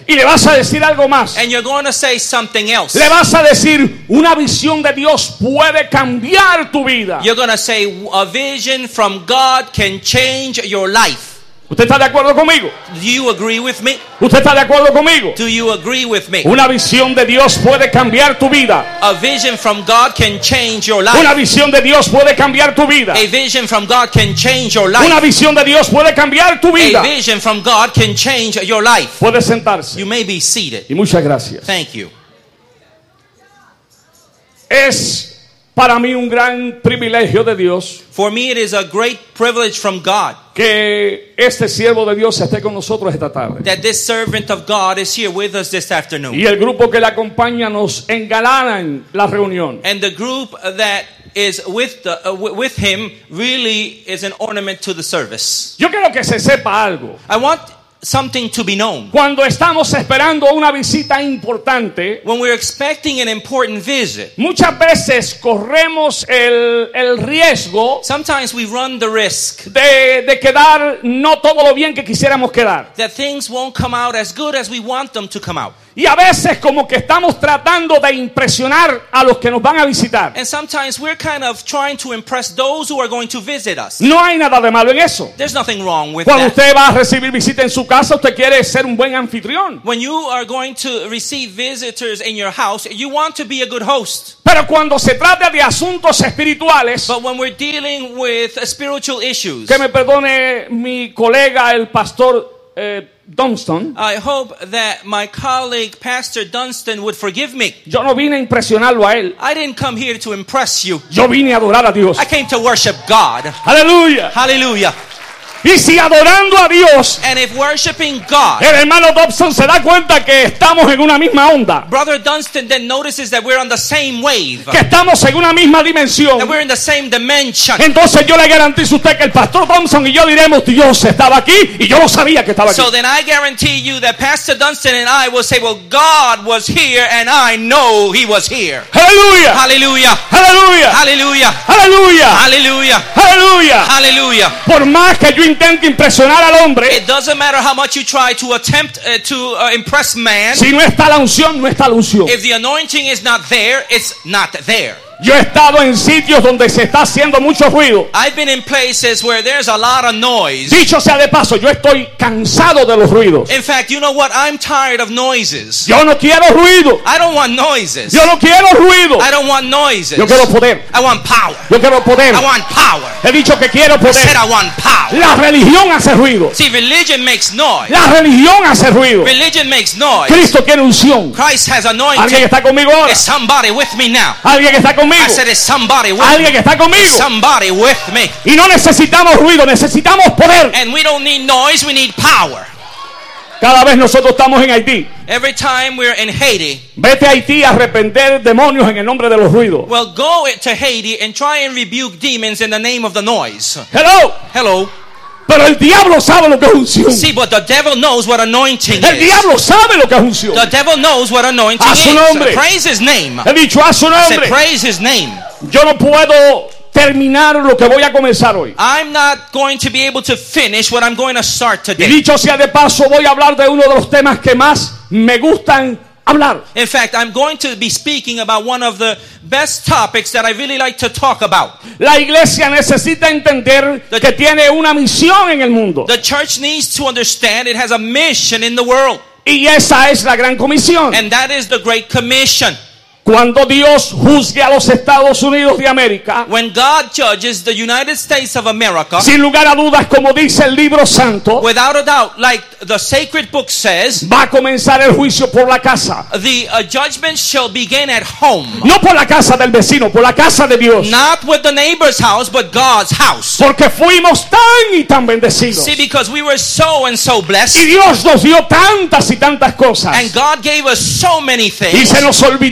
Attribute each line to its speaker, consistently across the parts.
Speaker 1: Y le vas a decir algo más.
Speaker 2: And you're going to say something else.
Speaker 1: Le vas a decir, una visión de Dios puede cambiar tu vida.
Speaker 2: You're going to say a vision from God can change your life.
Speaker 1: ¿Usted está de acuerdo conmigo?
Speaker 2: Do you agree with me?
Speaker 1: ¿Usted está de acuerdo conmigo?
Speaker 2: Do you agree with me?
Speaker 1: Una visión de Dios puede cambiar tu vida.
Speaker 2: A vision from God can change your life.
Speaker 1: Una visión de Dios puede cambiar tu vida.
Speaker 2: A vision from God can change your
Speaker 1: Una
Speaker 2: life.
Speaker 1: visión de Dios puede cambiar tu vida.
Speaker 2: A vision from God can change your life.
Speaker 1: Puede sentarse.
Speaker 2: You may be seated.
Speaker 1: Y muchas gracias.
Speaker 2: Thank you.
Speaker 1: Es para mí un gran privilegio de Dios
Speaker 2: For me, it is a great privilege from God
Speaker 1: que este siervo de Dios esté con nosotros esta tarde.
Speaker 2: that this servant of God is here with us this afternoon.
Speaker 1: Y el grupo que le acompaña nos engalana en la reunión.
Speaker 2: And the group that is with him really is an ornament to the service.
Speaker 1: Yo quiero que se sepa algo.
Speaker 2: I want something to be known.
Speaker 1: Cuando estamos esperando una visita importante,
Speaker 2: When we're expecting an important visit,
Speaker 1: muchas veces corremos el riesgo
Speaker 2: sometimes we run the risk
Speaker 1: de quedar no todo lo bien que quisiéramos quedar.
Speaker 2: that things won't come out as good as we want them to come out.
Speaker 1: Y a veces como que estamos tratando de impresionar a los que nos van a visitar.
Speaker 2: And sometimes we're kind of trying to impress those who are going to visit us.
Speaker 1: No hay nada de malo en eso.
Speaker 2: There's nothing wrong with
Speaker 1: Cuando
Speaker 2: that.
Speaker 1: usted va a recibir visita en su casa, usted quiere ser un buen anfitrión.
Speaker 2: When you are going to receive visitors in your house, you want to be a good host.
Speaker 1: Pero cuando se trata de asuntos espirituales,
Speaker 2: But when we're dealing with spiritual issues,
Speaker 1: que me perdone mi colega el pastor Dunston,
Speaker 2: I hope that my colleague Pastor Dunstan would forgive me.
Speaker 1: yo no vine a impresionarlo a él.
Speaker 2: I didn't come here to impress you.
Speaker 1: Yo vine a adorar a Dios.
Speaker 2: I came to worship God.
Speaker 1: Aleluya.
Speaker 2: Hallelujah.
Speaker 1: Y si adorando a Dios,
Speaker 2: And if worshiping God,
Speaker 1: el hermano Dobson se da cuenta que estamos en una misma onda,
Speaker 2: Brother Dunstan then notices that we're on the same wave,
Speaker 1: que estamos en una misma dimensión,
Speaker 2: that we're in the same dimension.
Speaker 1: entonces yo le garantizo a usted que el pastor Thompson y yo diremos, Dios estaba aquí y yo no sabía que estaba aquí.
Speaker 2: So then I guarantee you that Pastor Dunstan and I will say, well, God was here and I know He was here.
Speaker 1: Aleluya.
Speaker 2: Hallelujah.
Speaker 1: Aleluya.
Speaker 2: Hallelujah.
Speaker 1: Aleluya.
Speaker 2: Hallelujah.
Speaker 1: Aleluya.
Speaker 2: Hallelujah.
Speaker 1: Por más que yo intente impresionar al hombre,
Speaker 2: It doesn't matter how much you try to attempt to impress man.
Speaker 1: si no está la unción, no está la unción.
Speaker 2: If the anointing is not there, it's not there.
Speaker 1: Yo he estado en sitios donde se está haciendo mucho ruido.
Speaker 2: I've been in places where there's a lot of noise.
Speaker 1: Dicho sea de paso, yo estoy cansado de los ruidos.
Speaker 2: In fact, you know what? I'm tired of noises.
Speaker 1: Yo no quiero ruido.
Speaker 2: I don't want noises.
Speaker 1: Yo no quiero ruido.
Speaker 2: I don't want noises.
Speaker 1: Yo quiero poder.
Speaker 2: I want power.
Speaker 1: Yo quiero poder.
Speaker 2: I want power.
Speaker 1: He dicho que quiero
Speaker 2: I
Speaker 1: poder.
Speaker 2: said I want power.
Speaker 1: La religión hace ruido.
Speaker 2: See, religion makes noise.
Speaker 1: La religión hace ruido.
Speaker 2: Religion makes noise.
Speaker 1: Cristo tiene unción.
Speaker 2: Christ has
Speaker 1: Alguien
Speaker 2: anointing.
Speaker 1: está conmigo ahora.
Speaker 2: Is somebody with me now?
Speaker 1: Alguien está conmigo.
Speaker 2: I said, is somebody with me?
Speaker 1: Alguien está conmigo.
Speaker 2: Somebody with me.
Speaker 1: Y no necesitamos ruido, necesitamos poder.
Speaker 2: And we don't need noise, we need power.
Speaker 1: Cada vez nosotros estamos en Haití.
Speaker 2: Every time we're in Haiti,
Speaker 1: Vete a Haití a reprender demonios en el nombre de los ruidos.
Speaker 2: well, go to Haiti and try and rebuke demons in the name of the noise.
Speaker 1: Hello.
Speaker 2: Hello.
Speaker 1: Pero el diablo sabe lo que es unción.
Speaker 2: See, but the devil knows what anointing
Speaker 1: El
Speaker 2: is.
Speaker 1: diablo sabe lo que es unción.
Speaker 2: The devil knows what anointing
Speaker 1: A su nombre.
Speaker 2: is. Praise his name.
Speaker 1: He dicho a su
Speaker 2: Say,
Speaker 1: nombre.
Speaker 2: praise his name.
Speaker 1: Yo no puedo terminar lo que voy a comenzar hoy.
Speaker 2: I'm not going to be able to finish what I'm going to start
Speaker 1: Y
Speaker 2: today.
Speaker 1: dicho sea de paso, voy a hablar de uno de los temas que más me gustan hablar.
Speaker 2: In fact, I'm going to be speaking about one of the best topics that I really like to talk about.
Speaker 1: La iglesia necesita entender que tiene una misión en el mundo.
Speaker 2: The church needs to understand it has a mission in the world.
Speaker 1: Y esa es la gran comisión.
Speaker 2: And that is the Great Commission.
Speaker 1: Cuando Dios juzgue a los Estados Unidos de América,
Speaker 2: When God judges the United States of America,
Speaker 1: sin lugar a dudas, como dice el libro santo,
Speaker 2: without a doubt, like the sacred book says,
Speaker 1: va a comenzar el juicio por la casa.
Speaker 2: the judgment shall begin at home.
Speaker 1: No por la casa del vecino, por la casa de Dios.
Speaker 2: Not with the neighbor's house, but God's house.
Speaker 1: Porque fuimos tan y tan bendecidos.
Speaker 2: See, because we were so and so
Speaker 1: Y
Speaker 2: blessed,
Speaker 1: Dios nos dio tantas y tantas cosas.
Speaker 2: and God gave us so many
Speaker 1: Y
Speaker 2: things,
Speaker 1: se nos olvidó los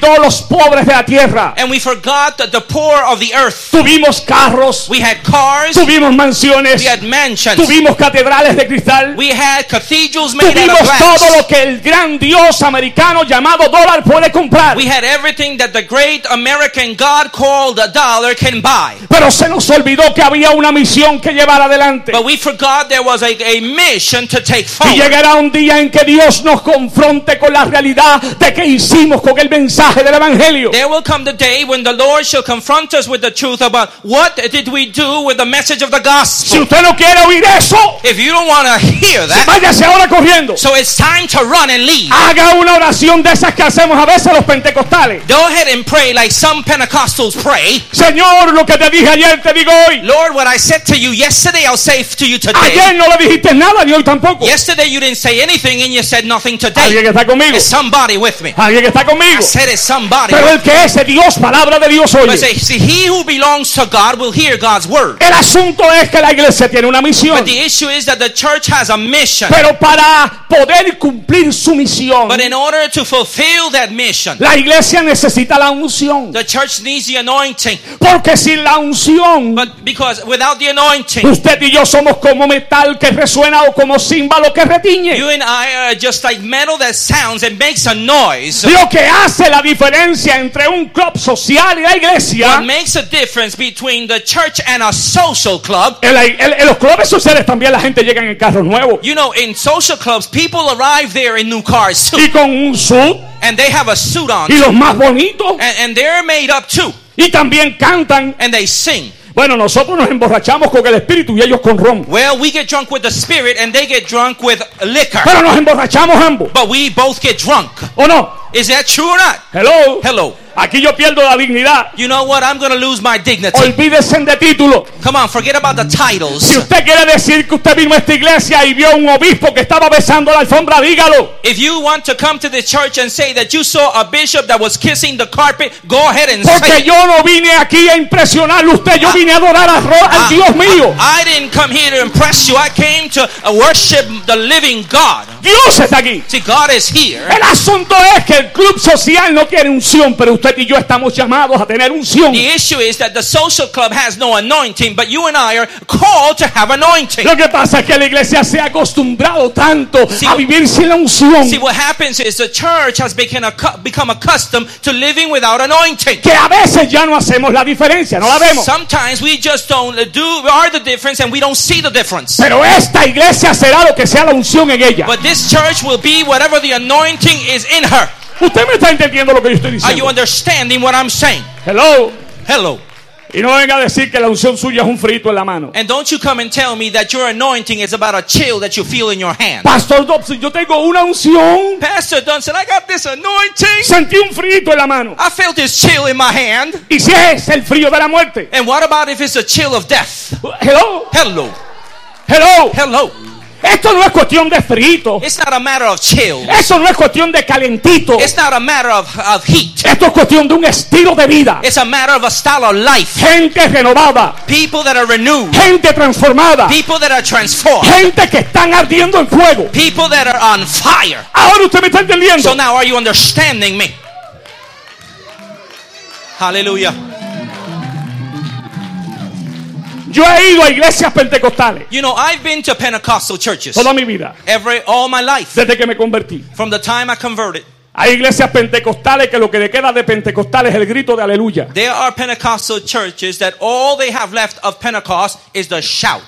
Speaker 1: pobres de la tierra.
Speaker 2: And we forgot the poor of the earth.
Speaker 1: Tuvimos carros,
Speaker 2: We had cars.
Speaker 1: tuvimos mansiones,
Speaker 2: We had mansions.
Speaker 1: tuvimos catedrales de cristal,
Speaker 2: We had cathedrals made out
Speaker 1: tuvimos
Speaker 2: of
Speaker 1: todo
Speaker 2: glass.
Speaker 1: lo que el gran Dios americano llamado dólar puede comprar.
Speaker 2: We had everything that the great American God called a dollar can buy.
Speaker 1: Pero se nos olvidó que había una misión que llevar adelante.
Speaker 2: But we forgot there was a mission to take
Speaker 1: Y
Speaker 2: forward.
Speaker 1: llegará un día en que Dios nos confronte con la realidad de qué hicimos con el mensaje del Evangelio.
Speaker 2: There will come the day when the Lord shall confront us with the truth about what did we do with the message of the
Speaker 1: Si
Speaker 2: gospel.
Speaker 1: usted no quiere oír eso,
Speaker 2: If you don't want to hear that,
Speaker 1: váyase ahora corriendo.
Speaker 2: so it's time to run and leave.
Speaker 1: Haga una oración de esas que hacemos a veces los pentecostales.
Speaker 2: Go ahead and pray like some Pentecostals pray.
Speaker 1: Señor, lo que te dije ayer te digo hoy.
Speaker 2: Lord, what I said to you yesterday, I'll say to you today.
Speaker 1: Ayer no le dijiste nada ni hoy tampoco.
Speaker 2: Yesterday you didn't say anything and you said nothing
Speaker 1: Alguien
Speaker 2: today.
Speaker 1: que está conmigo.
Speaker 2: Is somebody with me?
Speaker 1: Alguien que está conmigo.
Speaker 2: I said it's somebody.
Speaker 1: Pero el que es de Dios, palabra de Dios
Speaker 2: But
Speaker 1: oye.
Speaker 2: say, see, he who belongs to God will hear God's word.
Speaker 1: El asunto es que la iglesia tiene una misión.
Speaker 2: But the issue is that the church has a mission.
Speaker 1: Pero para poder cumplir su misión,
Speaker 2: But in order to fulfill that mission,
Speaker 1: la iglesia necesita la unción.
Speaker 2: the church needs the anointing.
Speaker 1: Porque sin la unción,
Speaker 2: But because without the anointing,
Speaker 1: usted y yo somos como metal que resuena o como címbalo que retiñe.
Speaker 2: you and I are just like metal that sounds and makes a noise.
Speaker 1: Lo que hace la diferencia entre un club social y la
Speaker 2: What
Speaker 1: iglesia,
Speaker 2: makes a difference between the church and a social club?
Speaker 1: en los clubes sociales también la gente llega en carros nuevos
Speaker 2: You know, in social clubs, people arrive there in new cars too.
Speaker 1: y con un suit
Speaker 2: And they have a suit on.
Speaker 1: y los más bonitos
Speaker 2: And they're made up too.
Speaker 1: y también cantan.
Speaker 2: And they sing.
Speaker 1: Bueno, nosotros nos emborrachamos con el espíritu y ellos con ron,
Speaker 2: Well, we get drunk with the spirit and they get drunk with liquor.
Speaker 1: pero nos emborrachamos ambos,
Speaker 2: But we both get drunk.
Speaker 1: ¿o no?
Speaker 2: Is that true or not?
Speaker 1: Hello.
Speaker 2: Hello.
Speaker 1: Aquí yo pierdo la dignidad.
Speaker 2: You know what? I'm going to lose my dignity.
Speaker 1: Olvídese de título.
Speaker 2: Come on, forget about the titles.
Speaker 1: Si usted quiere decir que usted vino a esta iglesia y vio un obispo que estaba besando la alfombra, dígalo.
Speaker 2: If you want to come to the church and say that you saw a bishop that was kissing the carpet, go ahead and
Speaker 1: Porque
Speaker 2: say it.
Speaker 1: yo no vine aquí a impresionarle a usted, yo vine a adorar al Dios mío.
Speaker 2: I didn't come here to impress you. I came to worship the living God.
Speaker 1: Dios está aquí.
Speaker 2: See, God is here.
Speaker 1: El asunto es que el club social no tiene unción, pero usted y yo estamos llamados a tener unción.
Speaker 2: The issue is that the social club has no anointing, but you and I are called to have anointing.
Speaker 1: Lo que pasa es que la iglesia se ha acostumbrado tanto
Speaker 2: Sí.
Speaker 1: a vivir sin la unción
Speaker 2: See, what happens is the church has become accustomed to living without anointing.
Speaker 1: que a veces ya no hacemos la diferencia, no la vemos.
Speaker 2: Sometimes we just are the difference and we don't see the difference.
Speaker 1: Pero esta iglesia será lo que sea la unción en ella.
Speaker 2: But this church will be whatever the anointing is in her.
Speaker 1: Usted me está entendiendo lo que yo estoy
Speaker 2: Are you
Speaker 1: diciendo.
Speaker 2: understanding what I'm saying?
Speaker 1: Hello.
Speaker 2: Hello.
Speaker 1: Y no venga a decir que la unción suya es un frito en la mano.
Speaker 2: And don't you come and tell me that your anointing is about a chill that you feel in your hand.
Speaker 1: Pastor Dobson, yo tengo una unción.
Speaker 2: Pastor Dunson, I got this anointing.
Speaker 1: Sentí un frito en la mano.
Speaker 2: I felt this chill in my hand.
Speaker 1: ¿Y si es el frío de la muerte?
Speaker 2: And what about if it's a chill of death?
Speaker 1: Hello.
Speaker 2: Hello.
Speaker 1: Hello.
Speaker 2: Hello.
Speaker 1: Esto no es cuestión de frito.
Speaker 2: It's not a matter of chill.
Speaker 1: Eso no es cuestión de calentito.
Speaker 2: It's not a matter of heat.
Speaker 1: Esto es cuestión de un estilo de vida.
Speaker 2: It's a matter of a style of life.
Speaker 1: Gente renovada.
Speaker 2: People that are renewed.
Speaker 1: Gente transformada.
Speaker 2: People that are transformed.
Speaker 1: Gente que están ardiendo en fuego.
Speaker 2: People that are on fire.
Speaker 1: Ahora usted me está entendiendo.
Speaker 2: So now are you understanding me? Hallelujah.
Speaker 1: Yo he ido a iglesias pentecostales
Speaker 2: You know, I've been to Pentecostal churches
Speaker 1: toda mi vida,
Speaker 2: all my life,
Speaker 1: desde que me convertí.
Speaker 2: from the time I converted.
Speaker 1: Hay iglesias pentecostales que lo que le queda de pentecostal es el grito de aleluya.
Speaker 2: There are Pentecostal churches that all they have left of Pentecost is the shout.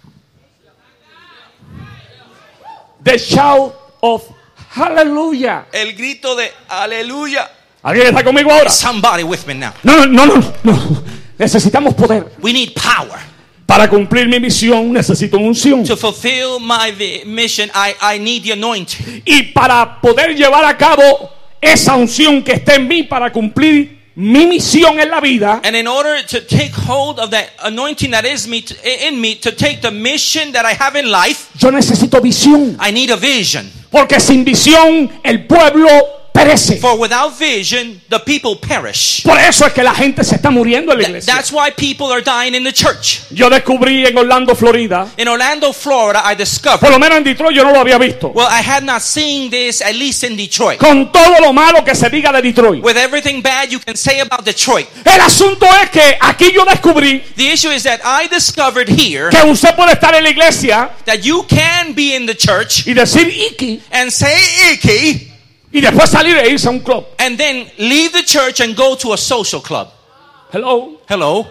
Speaker 1: The shout of hallelujah.
Speaker 2: El grito de aleluya.
Speaker 1: ¿Alguien está conmigo ahora?
Speaker 2: Somebody with me now.
Speaker 1: No. Necesitamos poder.
Speaker 2: We need power.
Speaker 1: Para cumplir mi misión necesito una unción.
Speaker 2: To fulfill my mission, I need the anointing.
Speaker 1: Y para poder llevar a cabo esa unción que está en mí para cumplir mi misión en la vida,
Speaker 2: And in order to take hold of that anointing that is in me, to take the mission that I have in life,
Speaker 1: yo necesito visión.
Speaker 2: I need a vision.
Speaker 1: Porque sin visión el pueblo perece.
Speaker 2: For without vision, the people perish.
Speaker 1: Por eso es que la gente se está muriendo en la iglesia.
Speaker 2: That's why people are dying in the church.
Speaker 1: Yo descubrí en Orlando, Florida,
Speaker 2: In Orlando, Florida, I
Speaker 1: por
Speaker 2: discovered,
Speaker 1: lo menos en Detroit yo no lo había visto,
Speaker 2: well, I had not seen this, at least in Detroit.
Speaker 1: con todo lo malo que se diga de Detroit.
Speaker 2: With everything bad you can say about Detroit.
Speaker 1: El asunto es que aquí yo descubrí
Speaker 2: The issue is that I discovered here
Speaker 1: que usted puede estar en la iglesia
Speaker 2: that you can be in the church
Speaker 1: y decir Iki
Speaker 2: and say icky
Speaker 1: y después salir e irse a un club.
Speaker 2: and then leave the church and go to a social club.
Speaker 1: Hello.
Speaker 2: Hello?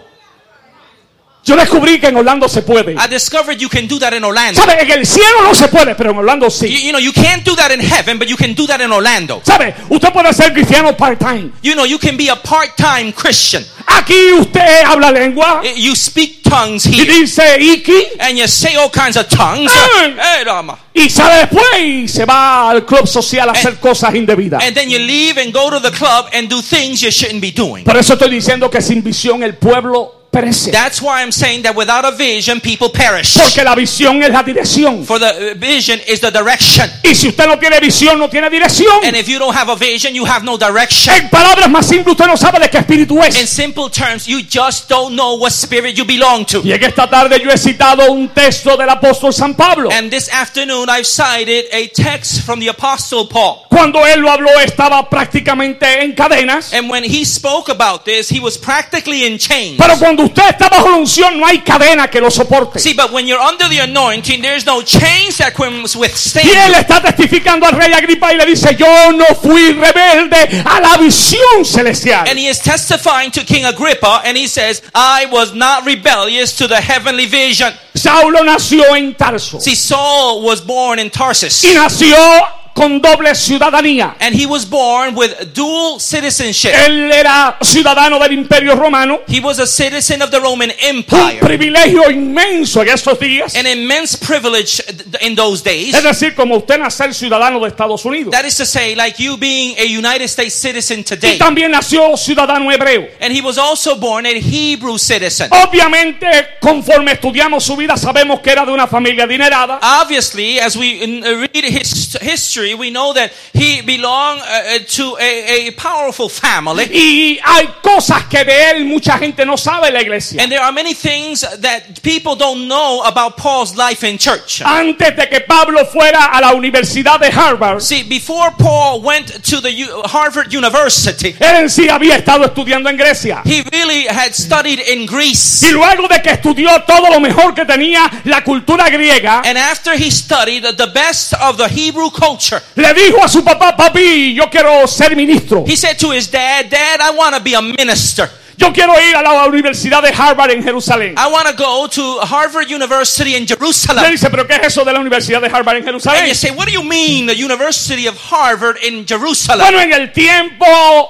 Speaker 1: Yo descubrí que en Orlando se puede.
Speaker 2: I discovered you can do that in Orlando.
Speaker 1: ¿Sabe? En el cielo no se puede, pero en Orlando sí.
Speaker 2: You know, you can't do that in heaven, but you can do that in Orlando.
Speaker 1: ¿Sabe? Usted puede ser cristiano part-time.
Speaker 2: You know, you can be a part-time Christian.
Speaker 1: Aquí usted habla lengua
Speaker 2: You speak tongues
Speaker 1: y
Speaker 2: here,
Speaker 1: dice Iki
Speaker 2: and you say all kinds of tongues. Hey, Rama.
Speaker 1: y sale después y se va al club social a hacer cosas indebidas.
Speaker 2: And then you leave and go to the club and do things you shouldn't be doing.
Speaker 1: Por eso estoy diciendo que sin visión el pueblo perece.
Speaker 2: That's why I'm saying that without a vision, people perish.
Speaker 1: Porque la visión es la dirección.
Speaker 2: For the vision is the direction.
Speaker 1: Y si usted no tiene visión, no tiene dirección.
Speaker 2: And if you don't have a vision, you have no direction.
Speaker 1: En palabras más simples, usted no sabe de qué espíritu
Speaker 2: In
Speaker 1: es.
Speaker 2: simple terms, you just don't know what spirit you belong to.
Speaker 1: Y en esta tarde yo he citado un texto del apóstol San Pablo.
Speaker 2: And this afternoon, I've cited a text from the Apostle Paul.
Speaker 1: Cuando él lo habló, estaba prácticamente en cadenas.
Speaker 2: And when he spoke about this, he was practically in chains.
Speaker 1: Pero cuando usted está bajo la unción, no hay cadena que lo soporte.
Speaker 2: See, but when you're under the anointing, there's no chains that can withstand
Speaker 1: Y él
Speaker 2: you.
Speaker 1: está testificando al rey Agripa y le dice: yo no fui rebelde a la visión celestial.
Speaker 2: And he is testifying to King Agrippa, and he says, I was not rebellious to the heavenly vision.
Speaker 1: Saulo nació en Tarso
Speaker 2: See, Saul was born in Tarsus.
Speaker 1: y nació con doble ciudadanía.
Speaker 2: And he was born with dual citizenship.
Speaker 1: Él era ciudadano del Imperio Romano,
Speaker 2: He was a citizen of the Roman
Speaker 1: un
Speaker 2: Empire.
Speaker 1: privilegio inmenso en estos días.
Speaker 2: An immense privilege in those days.
Speaker 1: Es decir, como usted nacer ciudadano de Estados Unidos.
Speaker 2: That is to say, like you being a United States citizen
Speaker 1: Y
Speaker 2: today.
Speaker 1: también nació ciudadano hebreo.
Speaker 2: And he was also born a Hebrew citizen.
Speaker 1: Obviamente, conforme estudiamos su vida, sabemos que era de una familia adinerada.
Speaker 2: Obviously, as we read his history, we know that he belonged to a powerful family.
Speaker 1: Y hay cosas que de él mucha gente no sabe en la iglesia.
Speaker 2: And there are many things that people don't know about Paul's life in church.
Speaker 1: Antes de que Pablo fuera a la Universidad de Harvard,
Speaker 2: See, before Paul went to the Harvard University,
Speaker 1: él en sí había estado estudiando en Grecia.
Speaker 2: he really had studied in Greece.
Speaker 1: Y luego de que estudió todo lo mejor que tenía la cultura griega,
Speaker 2: And after he studied the best of the Hebrew culture,
Speaker 1: le dijo a su papá: papi, yo quiero ser ministro.
Speaker 2: he said to his dad, Dad, I want to be a minister.
Speaker 1: Yo quiero ir a la Universidad de Harvard en Jerusalén.
Speaker 2: I want to go to Harvard University in
Speaker 1: Le
Speaker 2: Jerusalem.
Speaker 1: dice: ¿pero qué es eso de la Universidad de Harvard en
Speaker 2: And
Speaker 1: Jerusalén?
Speaker 2: you say, what do you mean, the University of Harvard in Jerusalem?
Speaker 1: Bueno, en el tiempo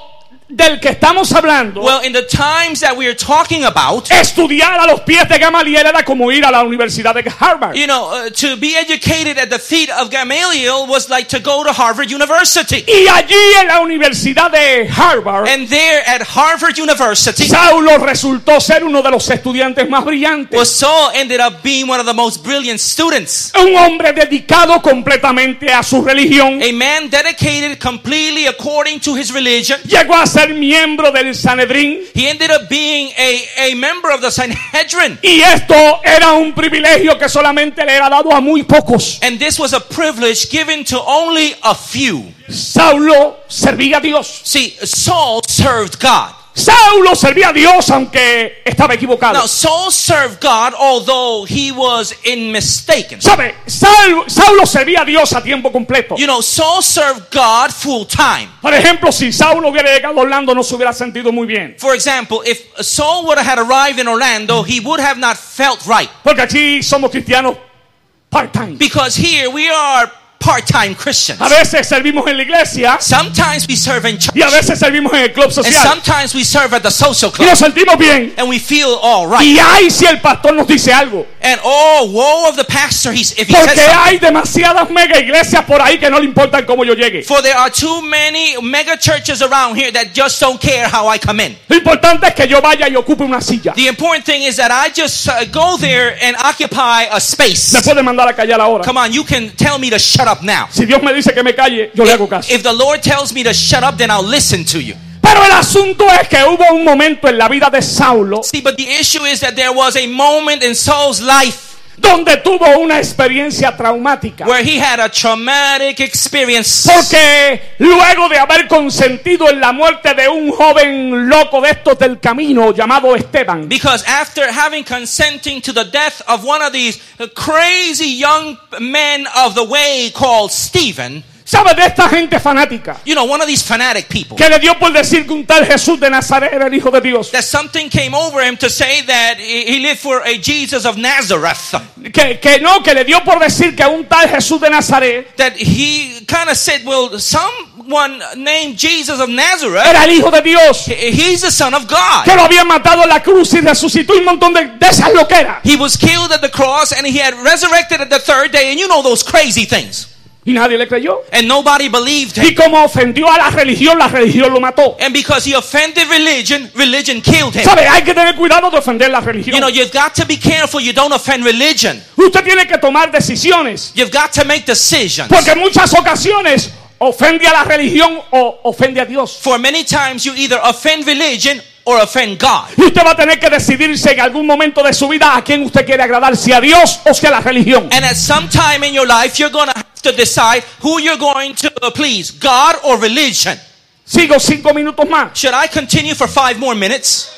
Speaker 1: del que estamos hablando,
Speaker 2: Well, in the times that we are talking about,
Speaker 1: estudiar a los pies de Gamaliel era como ir a la Universidad de Harvard.
Speaker 2: you know, to be educated at the feet of Gamaliel was like to go to Harvard University.
Speaker 1: Y allí en la Universidad de Harvard,
Speaker 2: And there at Harvard University,
Speaker 1: Saulo resultó ser uno de los estudiantes más brillantes.
Speaker 2: well, Saul ended up being one of the most brilliant students.
Speaker 1: Un hombre dedicado completamente a su religión.
Speaker 2: A man dedicated completely according to his religion.
Speaker 1: Llegó a ser miembro del Sanedrín.
Speaker 2: He ended up being a member of the Sanhedrin.
Speaker 1: Y esto era un privilegio que solamente le era dado a muy pocos.
Speaker 2: And this was a privilege given to only a few.
Speaker 1: Saulo servía a Dios.
Speaker 2: See, Saul served God.
Speaker 1: Saulo servía a Dios aunque estaba equivocado.
Speaker 2: Now, Saul served God although he was mistaken.
Speaker 1: ¿Sabe? Saulo servía a Dios a tiempo completo.
Speaker 2: You know, Saul served God full time.
Speaker 1: Por ejemplo, si Saulo hubiera llegado a Orlando, no se hubiera sentido muy bien.
Speaker 2: For example, if Saul would have had arrived in Orlando, he would have not felt right.
Speaker 1: Porque aquí somos cristianos part-time.
Speaker 2: Because here we are part-time Christians.
Speaker 1: A veces servimos en la iglesia
Speaker 2: Sometimes we serve in church.
Speaker 1: y a veces servimos en el club
Speaker 2: And
Speaker 1: social.
Speaker 2: sometimes we serve at the social
Speaker 1: Y
Speaker 2: club.
Speaker 1: nos sentimos bien.
Speaker 2: And we feel all right.
Speaker 1: Y ay, si el pastor nos dice algo.
Speaker 2: And oh, woe of the pastor if he says
Speaker 1: Porque
Speaker 2: something.
Speaker 1: hay demasiadas mega iglesias por ahí que no le importan cómo yo llegue.
Speaker 2: For there are too many mega churches around here that just don't care how I come in.
Speaker 1: Lo importante es que yo vaya y ocupe una silla.
Speaker 2: The important thing is that I just go there and occupy a space.
Speaker 1: Me puede mandar a callar ahora.
Speaker 2: Come on, you can tell me to shut shut up now.
Speaker 1: Si Dios me dice que me calle, yo le hago caso.
Speaker 2: If the Lord tells me to shut up, then I'll listen to you.
Speaker 1: Pero el asunto es que hubo un momento en la vida de Saulo
Speaker 2: See, but the issue is that there was a moment in Saul's life
Speaker 1: donde tuvo una experiencia traumática.
Speaker 2: where he had a traumatic experience.
Speaker 1: Porque luego de haber consentido en la muerte de un joven loco de estos del camino llamado Esteban,
Speaker 2: Because after having consenting to the death of one of these crazy young men of the way called Stephen,
Speaker 1: ¿sabe de esta gente fanática
Speaker 2: you know, one of these fanatic people,
Speaker 1: que le dio por decir que un tal Jesús de Nazaret era el Hijo de Dios?
Speaker 2: that something came over him to say that he lived for a Jesus of Nazareth,
Speaker 1: Que le dio por decir que un tal Jesús de Nazaret
Speaker 2: that he kind of said, well, someone named Jesus of Nazareth,
Speaker 1: era el Hijo de Dios,
Speaker 2: he's the Son of God.
Speaker 1: que lo habían matado en la cruz y resucitó, y un montón de esas loqueras.
Speaker 2: He was killed at the cross and he had resurrected at the third day, and you know those crazy things.
Speaker 1: Y nadie le creyó.
Speaker 2: And nobody believed
Speaker 1: Y
Speaker 2: him.
Speaker 1: como ofendió a la religión lo mató.
Speaker 2: And because he offended religion, religion killed him.
Speaker 1: ¿Sabe? Hay que tener cuidado de ofender la religión.
Speaker 2: You know, you've got to be careful you don't offend religion.
Speaker 1: Usted tiene que tomar decisiones.
Speaker 2: You've got to make decisions.
Speaker 1: Porque en muchas ocasiones ofende a la religión o ofende a Dios.
Speaker 2: For many times you either offend religion or offend God.
Speaker 1: Y usted va a tener que decidirse en algún momento de su vida a quién usted quiere agradar, si a Dios o si a la religión.
Speaker 2: And at some time in your life, you're going to have to decide who you're going to please, God or religion.
Speaker 1: Sigo 5 minutos más.
Speaker 2: Should I continue for 5 more minutes?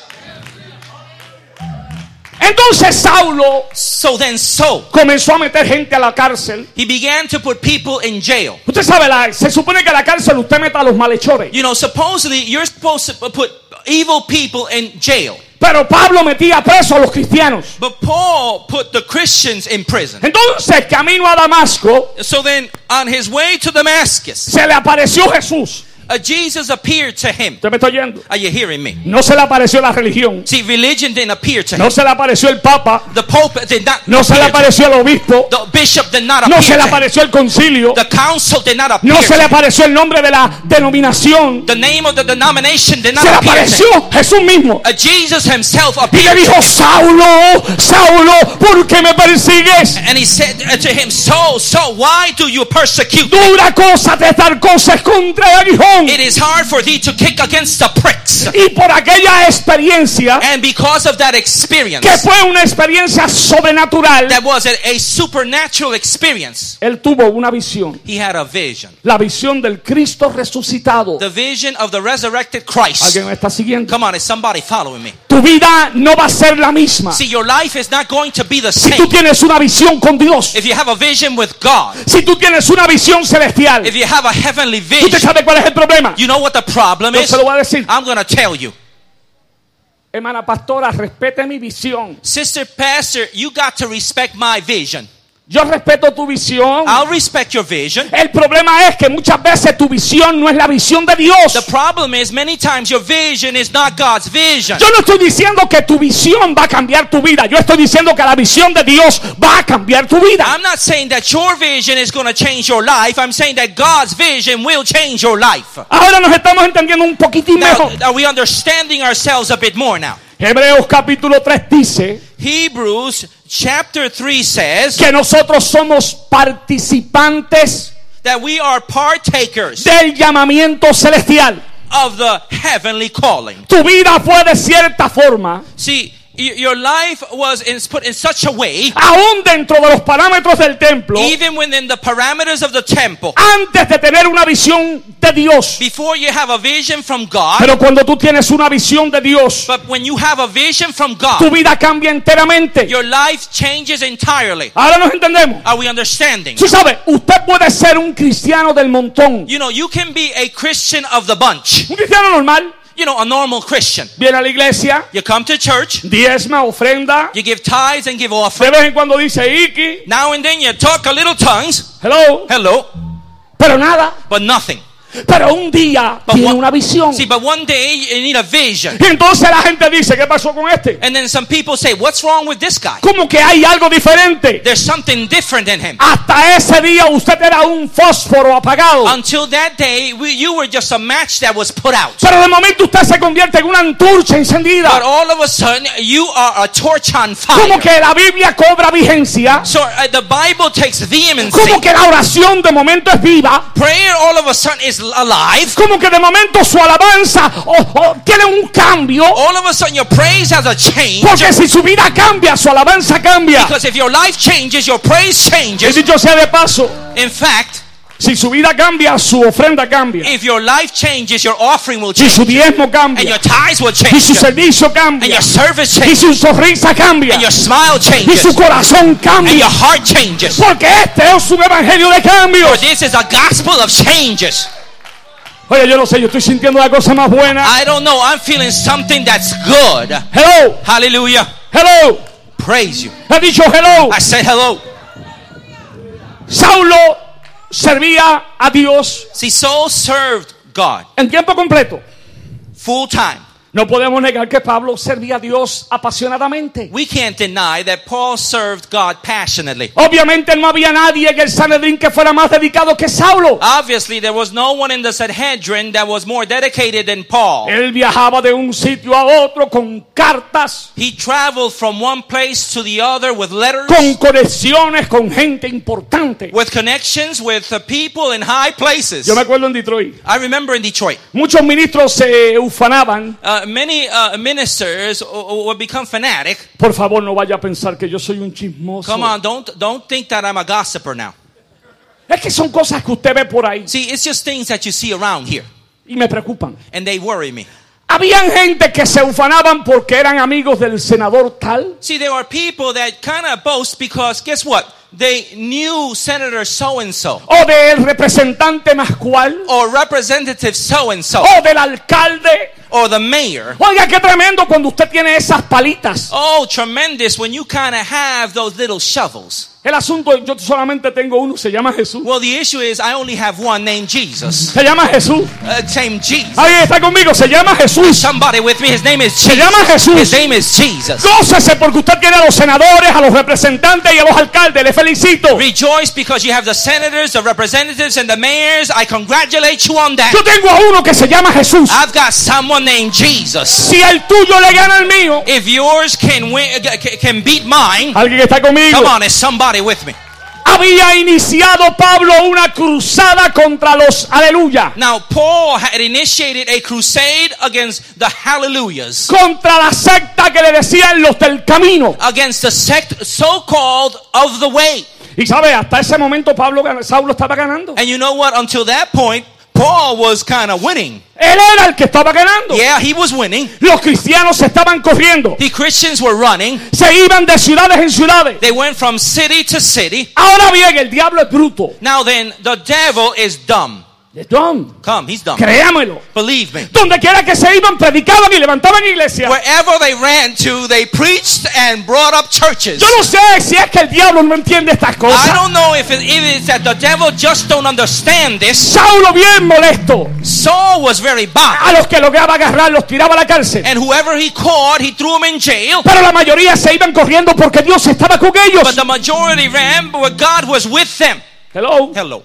Speaker 1: Entonces Saulo
Speaker 2: So then Saul,
Speaker 1: comenzó a meter gente a la cárcel.
Speaker 2: he began to put people in jail.
Speaker 1: Usted sabe, se supone que a la cárcel usted meta a los malhechores.
Speaker 2: You know, supposedly you're supposed to put evil people in jail.
Speaker 1: Pero Pablo metía preso a los cristianos.
Speaker 2: But Paul put the Christians in prison.
Speaker 1: Entonces, camino a Damasco,
Speaker 2: So then on his way to Damascus,
Speaker 1: se le apareció Jesús.
Speaker 2: Jesus appeared to him.
Speaker 1: ¿Usted me está oyendo?
Speaker 2: Are you hearing me?
Speaker 1: No se le apareció la religión.
Speaker 2: See, religion didn't appear to him.
Speaker 1: No se le apareció el Papa.
Speaker 2: The Pope did not
Speaker 1: No se le
Speaker 2: appear to him.
Speaker 1: apareció el obispo.
Speaker 2: The bishop did not
Speaker 1: No
Speaker 2: appear
Speaker 1: se le
Speaker 2: to him.
Speaker 1: apareció el concilio.
Speaker 2: The council did not appear
Speaker 1: No
Speaker 2: to
Speaker 1: se le
Speaker 2: him.
Speaker 1: apareció el nombre de la denominación.
Speaker 2: The name of the denomination did not
Speaker 1: Se le
Speaker 2: appear to him.
Speaker 1: apareció Jesús mismo.
Speaker 2: Jesus himself
Speaker 1: Y le
Speaker 2: appeared.
Speaker 1: dijo: Saulo, Saulo, ¿por qué me persigues?
Speaker 2: And he said to him, so, why do you persecute me?
Speaker 1: Dura cosa de dar cosas contra el aguijón.
Speaker 2: It is hard for thee to kick against the pricks.
Speaker 1: Y por aquella experiencia,
Speaker 2: And because of that experience,
Speaker 1: que fue una experiencia sobrenatural,
Speaker 2: that was a supernatural experience,
Speaker 1: él tuvo una visión.
Speaker 2: he had a vision.
Speaker 1: La visión del Cristo resucitado.
Speaker 2: The vision of the resurrected Christ.
Speaker 1: ¿Alguien me está siguiendo?
Speaker 2: Come on, is somebody following me?
Speaker 1: Tu vida no va a ser la misma
Speaker 2: See, your life is not going to be the
Speaker 1: si tú
Speaker 2: same.
Speaker 1: tienes una visión con Dios.
Speaker 2: If you have a vision with God,
Speaker 1: Si tú tienes una visión celestial.
Speaker 2: if you have a heavenly
Speaker 1: ¿Usted
Speaker 2: vision,
Speaker 1: sabe cuál es el problema?
Speaker 2: you know what the problem
Speaker 1: Yo
Speaker 2: is?
Speaker 1: se lo voy a decir.
Speaker 2: I'm going to tell you.
Speaker 1: Hermana pastora, respete mi visión.
Speaker 2: Sister Pastor, you got to respect my vision.
Speaker 1: Yo respeto tu visión.
Speaker 2: I'll respect your vision.
Speaker 1: El problema es que muchas veces tu visión no es la visión de Dios.
Speaker 2: The problem is many times your vision is not God's vision.
Speaker 1: Yo no estoy diciendo que tu visión va a cambiar tu vida. Yo estoy diciendo que la visión de Dios va a cambiar tu vida.
Speaker 2: I'm not saying that your vision is going to change your life. I'm saying that God's vision will change your life.
Speaker 1: Ahora nos estamos entendiendo un poquitín
Speaker 2: Now,
Speaker 1: mejor.
Speaker 2: are we understanding ourselves a bit more now?
Speaker 1: Hebreos capítulo 3 dice
Speaker 2: Hebrews chapter 3 says
Speaker 1: que nosotros somos participantes
Speaker 2: that we are partakers
Speaker 1: del llamamiento celestial.
Speaker 2: of the heavenly calling.
Speaker 1: Tu vida fue de cierta forma,
Speaker 2: See, your life was put in such a way,
Speaker 1: aún dentro de los parámetros del templo,
Speaker 2: even within the parameters of the temple,
Speaker 1: antes de tener una visión de Dios.
Speaker 2: before you have a vision from God.
Speaker 1: Pero cuando tú tienes una visión de Dios,
Speaker 2: But when you have a vision from
Speaker 1: tu
Speaker 2: God,
Speaker 1: vida cambia enteramente.
Speaker 2: your life changes entirely.
Speaker 1: Ahora nos entendemos.
Speaker 2: Are we understanding?
Speaker 1: Tú sabes, usted puede ser un cristiano del montón.
Speaker 2: You know, you can be a Christian of the bunch.
Speaker 1: Un cristiano normal.
Speaker 2: You know, a normal Christian.
Speaker 1: Viene a la iglesia,
Speaker 2: You come to church,
Speaker 1: diezma, ofrenda.
Speaker 2: you give tithes and give
Speaker 1: De
Speaker 2: offering.
Speaker 1: vez en cuando dice Iki,
Speaker 2: Now and then you talk a little tongues.
Speaker 1: hello,
Speaker 2: Hello.
Speaker 1: pero nada.
Speaker 2: But nothing.
Speaker 1: Pero un día tiene una visión.
Speaker 2: See, but one day you need a vision.
Speaker 1: Y entonces la gente dice, ¿qué pasó con este?
Speaker 2: And then some people say, what's wrong with this guy?
Speaker 1: Como que hay algo diferente.
Speaker 2: There's something different in him.
Speaker 1: Hasta ese día usted era un fósforo apagado.
Speaker 2: Until that day, you were just a match that was put out.
Speaker 1: Pero de momento usted se convierte en una antorcha encendida.
Speaker 2: But all of a sudden, you are a torch on fire.
Speaker 1: Como que la Biblia cobra vigencia.
Speaker 2: So the Bible takes vehemency.
Speaker 1: Como que la oración de momento es viva.
Speaker 2: Prayer all of a sudden is alive.
Speaker 1: Como que de momento su alabanza tiene un cambio.
Speaker 2: All of a sudden your praise has a change.
Speaker 1: Porque si su vida cambia, su alabanza cambia.
Speaker 2: Because if your life changes, your praise
Speaker 1: Y
Speaker 2: changes.
Speaker 1: dicho sea de paso,
Speaker 2: In fact,
Speaker 1: si su vida cambia, su ofrenda cambia.
Speaker 2: if your life changes, your offering will
Speaker 1: Si
Speaker 2: change.
Speaker 1: su diezmo
Speaker 2: And
Speaker 1: cambia.
Speaker 2: your tithes will
Speaker 1: Y
Speaker 2: change.
Speaker 1: su servicio
Speaker 2: And
Speaker 1: cambia.
Speaker 2: your service
Speaker 1: Y
Speaker 2: changes.
Speaker 1: su sonrisa cambia.
Speaker 2: And your smile
Speaker 1: Y
Speaker 2: changes.
Speaker 1: su corazón
Speaker 2: And
Speaker 1: cambia.
Speaker 2: your heart changes.
Speaker 1: Porque este es un evangelio de cambio.
Speaker 2: For this is a gospel of changes.
Speaker 1: Oye, yo no sé, yo estoy sintiendo la cosa más buena.
Speaker 2: I don't know. I'm feeling something that's good.
Speaker 1: Hello,
Speaker 2: Hallelujah.
Speaker 1: hello.
Speaker 2: Praise you.
Speaker 1: He dicho hello.
Speaker 2: I said hello.
Speaker 1: Saulo servía a Dios
Speaker 2: See, Saul served God
Speaker 1: en tiempo completo.
Speaker 2: full time.
Speaker 1: No podemos negar que Pablo servía a Dios apasionadamente.
Speaker 2: We can't deny that Paul served God passionately.
Speaker 1: Obviamente no había nadie en el Sanedrín que fuera más dedicado que Saulo.
Speaker 2: Obviously, there was no one in the Sanhedrin that was more dedicated than Paul.
Speaker 1: Él viajaba de un sitio a otro con cartas,
Speaker 2: He traveled from one place to the other with letters,
Speaker 1: con conexiones con gente importante.
Speaker 2: with connections with people in high places.
Speaker 1: Yo me acuerdo en Detroit.
Speaker 2: I remember in Detroit,
Speaker 1: Muchos ministros se ufanaban.
Speaker 2: many ministers would become fanatic.
Speaker 1: Por favor, no vaya a pensar que yo soy un chismoso.
Speaker 2: Come on, don't think that I'm a gossiper now.
Speaker 1: Es que son cosas que usted ve por ahí
Speaker 2: See, it's just things that you see around here,
Speaker 1: y me preocupan.
Speaker 2: and they worry me.
Speaker 1: Habían gente que se ufanaban porque eran amigos del senador tal.
Speaker 2: See, there are people that kind of boast because guess what? They knew Senator so-and-so
Speaker 1: O del representante más cual.
Speaker 2: or Representative so-and-so
Speaker 1: O del alcalde.
Speaker 2: or the mayor.
Speaker 1: Oiga, qué tremendo cuando usted tiene esas palitas.
Speaker 2: Oh, tremendous when you kind of have those little shovels.
Speaker 1: El asunto, yo solamente tengo uno, se llama Jesús.
Speaker 2: Well, the issue is I only have one named Jesus.
Speaker 1: Se llama Jesús.
Speaker 2: Named Jesus.
Speaker 1: Ahí está conmigo, se llama Jesús.
Speaker 2: Somebody with me, his name is
Speaker 1: Se
Speaker 2: Jesus.
Speaker 1: llama Jesús.
Speaker 2: His name is Jesus.
Speaker 1: Gócese porque usted tiene a los senadores, a los representantes y a los alcaldes. Le felicito.
Speaker 2: Rejoice because you have the senators, the representatives, and the mayors. I congratulate you on that.
Speaker 1: Yo tengo a uno que se llama Jesús.
Speaker 2: I've got someone named Jesus.
Speaker 1: Si el tuyo le gana al mío,
Speaker 2: If yours can win, can beat mine,
Speaker 1: alguien que está conmigo.
Speaker 2: come on, is somebody with me?
Speaker 1: Había iniciado Pablo una cruzada contra los aleluya,
Speaker 2: Now, Paul had initiated a crusade against the hallelujahs,
Speaker 1: contra la secta que le decían los del camino.
Speaker 2: against the sect so-called of the way.
Speaker 1: Y sabe, hasta ese momento Saulo estaba ganando.
Speaker 2: And you know what? Until that point, Paul was kind of winning.
Speaker 1: Él era el que estaba ganando.
Speaker 2: Yeah, he was winning.
Speaker 1: Los cristianos se estaban corriendo.
Speaker 2: The Christians were running.
Speaker 1: Se iban de ciudades en ciudades.
Speaker 2: They went from city to city.
Speaker 1: Ahora bien, el diablo es bruto.
Speaker 2: Now then, the devil is dumb.
Speaker 1: Es dumb.
Speaker 2: Come, he's dumb.
Speaker 1: Créamelo.
Speaker 2: Believe me.
Speaker 1: Donde quiera que se iban, predicaban y levantaban iglesias.
Speaker 2: Wherever they ran to, they preached and brought up churches.
Speaker 1: Yo no sé si es que el diablo no entiende estas
Speaker 2: I
Speaker 1: cosas.
Speaker 2: don't know if it's that the devil just don't understand this.
Speaker 1: Saulo bien molesto.
Speaker 2: Saul was very bad.
Speaker 1: A los que lograba agarrar los tiraba a la cárcel.
Speaker 2: And whoever he caught, he threw him in jail.
Speaker 1: Pero la mayoría se iban corriendo porque Dios estaba con ellos.
Speaker 2: But the majority ran, but God was with them.
Speaker 1: Hello.
Speaker 2: Hello.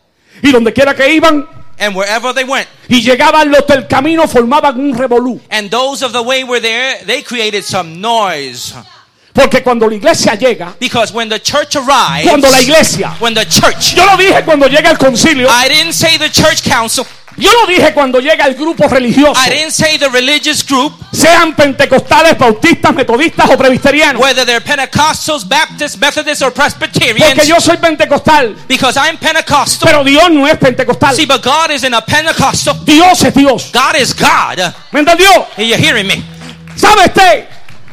Speaker 1: Y donde quiera que iban
Speaker 2: And wherever they went,
Speaker 1: y llegaban los del camino, formaban un revolú.
Speaker 2: and those of the way were there, they created some noise.
Speaker 1: Porque cuando la iglesia llega,
Speaker 2: Because when the church arrives,
Speaker 1: cuando la iglesia,
Speaker 2: when the church,
Speaker 1: yo lo dije cuando llega el concilio,
Speaker 2: I didn't say the church council,
Speaker 1: yo lo dije cuando llega el grupo religioso,
Speaker 2: I didn't say the religious group,
Speaker 1: sean pentecostales, bautistas, metodistas o presbiterianos.
Speaker 2: whether they're Pentecostals, Baptists, Methodists, or
Speaker 1: Porque
Speaker 2: Presbyterians,
Speaker 1: yo soy pentecostal,
Speaker 2: because I'm Pentecostal.
Speaker 1: pero Dios no es pentecostal.
Speaker 2: See, but God isn't a Pentecostal.
Speaker 1: Dios es Dios.
Speaker 2: God is God.
Speaker 1: ¿Me entendió?
Speaker 2: Are you hearing me?
Speaker 1: ¿Sabe usted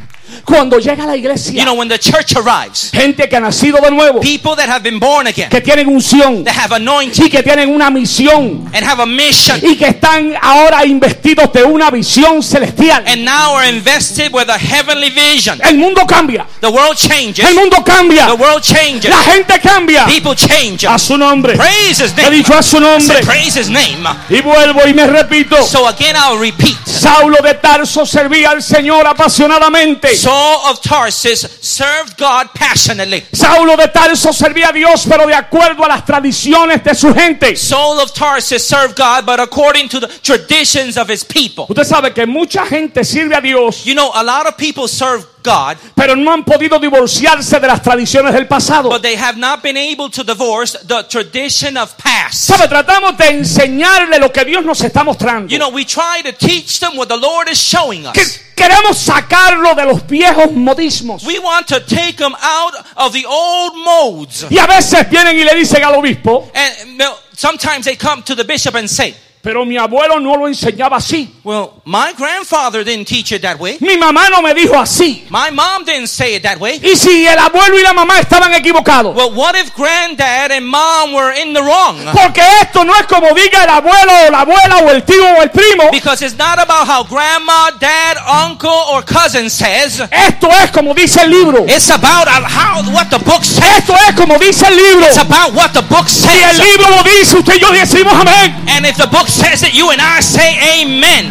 Speaker 1: Cuando llega a la iglesia,
Speaker 2: You know, when the church arrives,
Speaker 1: gente que ha nacido de nuevo,
Speaker 2: people that have been born again,
Speaker 1: que tienen unción
Speaker 2: that have anointing
Speaker 1: y que tienen una misión
Speaker 2: and have a mission,
Speaker 1: y que están ahora investidos de una visión celestial.
Speaker 2: and now are invested with a heavenly vision.
Speaker 1: El mundo cambia.
Speaker 2: The world changes.
Speaker 1: El mundo cambia.
Speaker 2: The world changes.
Speaker 1: La gente cambia.
Speaker 2: People change.
Speaker 1: A su nombre.
Speaker 2: Praise His
Speaker 1: He
Speaker 2: name.
Speaker 1: dicho a su nombre.
Speaker 2: Say, praise His name.
Speaker 1: Y vuelvo y me repito.
Speaker 2: So again, I'll repeat.
Speaker 1: Saulo de Tarso servía al Señor apasionadamente.
Speaker 2: Saul of Tarsus served God passionately.
Speaker 1: Saulo de Tarso servía a Dios, pero de acuerdo a las tradiciones de su gente.
Speaker 2: Saul of Tarsus served God, but according to the traditions of his people.
Speaker 1: Usted sabe que mucha gente sirve a Dios,
Speaker 2: You know, a lot of people serve God,
Speaker 1: pero no han podido divorciarse de las tradiciones del pasado.
Speaker 2: but they have not been able to divorce the tradition of past.
Speaker 1: ¿Sabe? Tratamos de enseñarle lo que Dios nos está mostrando.
Speaker 2: You know, we try to teach them what the Lord is showing
Speaker 1: Que
Speaker 2: us.
Speaker 1: queremos sacarlo de los viejos modismos.
Speaker 2: We want to take them out of the old modes.
Speaker 1: Y a veces vienen y le dicen al obispo,
Speaker 2: And you know, sometimes they come to the bishop and say,
Speaker 1: pero mi abuelo no lo enseñaba así.
Speaker 2: well, my grandfather didn't teach it that way.
Speaker 1: Mi mamá no me dijo así.
Speaker 2: My mom didn't say it that way.
Speaker 1: Y si el abuelo y la mamá estaban equivocados.
Speaker 2: Well, what if granddad and mom were in the wrong?
Speaker 1: Porque esto no es como diga el abuelo o la abuela o el tío o el primo.
Speaker 2: Because it's not about how grandma, dad, uncle, or cousin says.
Speaker 1: Esto es como dice el libro.
Speaker 2: It's about what the book says.
Speaker 1: Esto es como dice el libro.
Speaker 2: It's about what the book
Speaker 1: Si el
Speaker 2: says.
Speaker 1: libro lo dice, usted y yo decimos amén.
Speaker 2: And if the book says it, you and I say amen.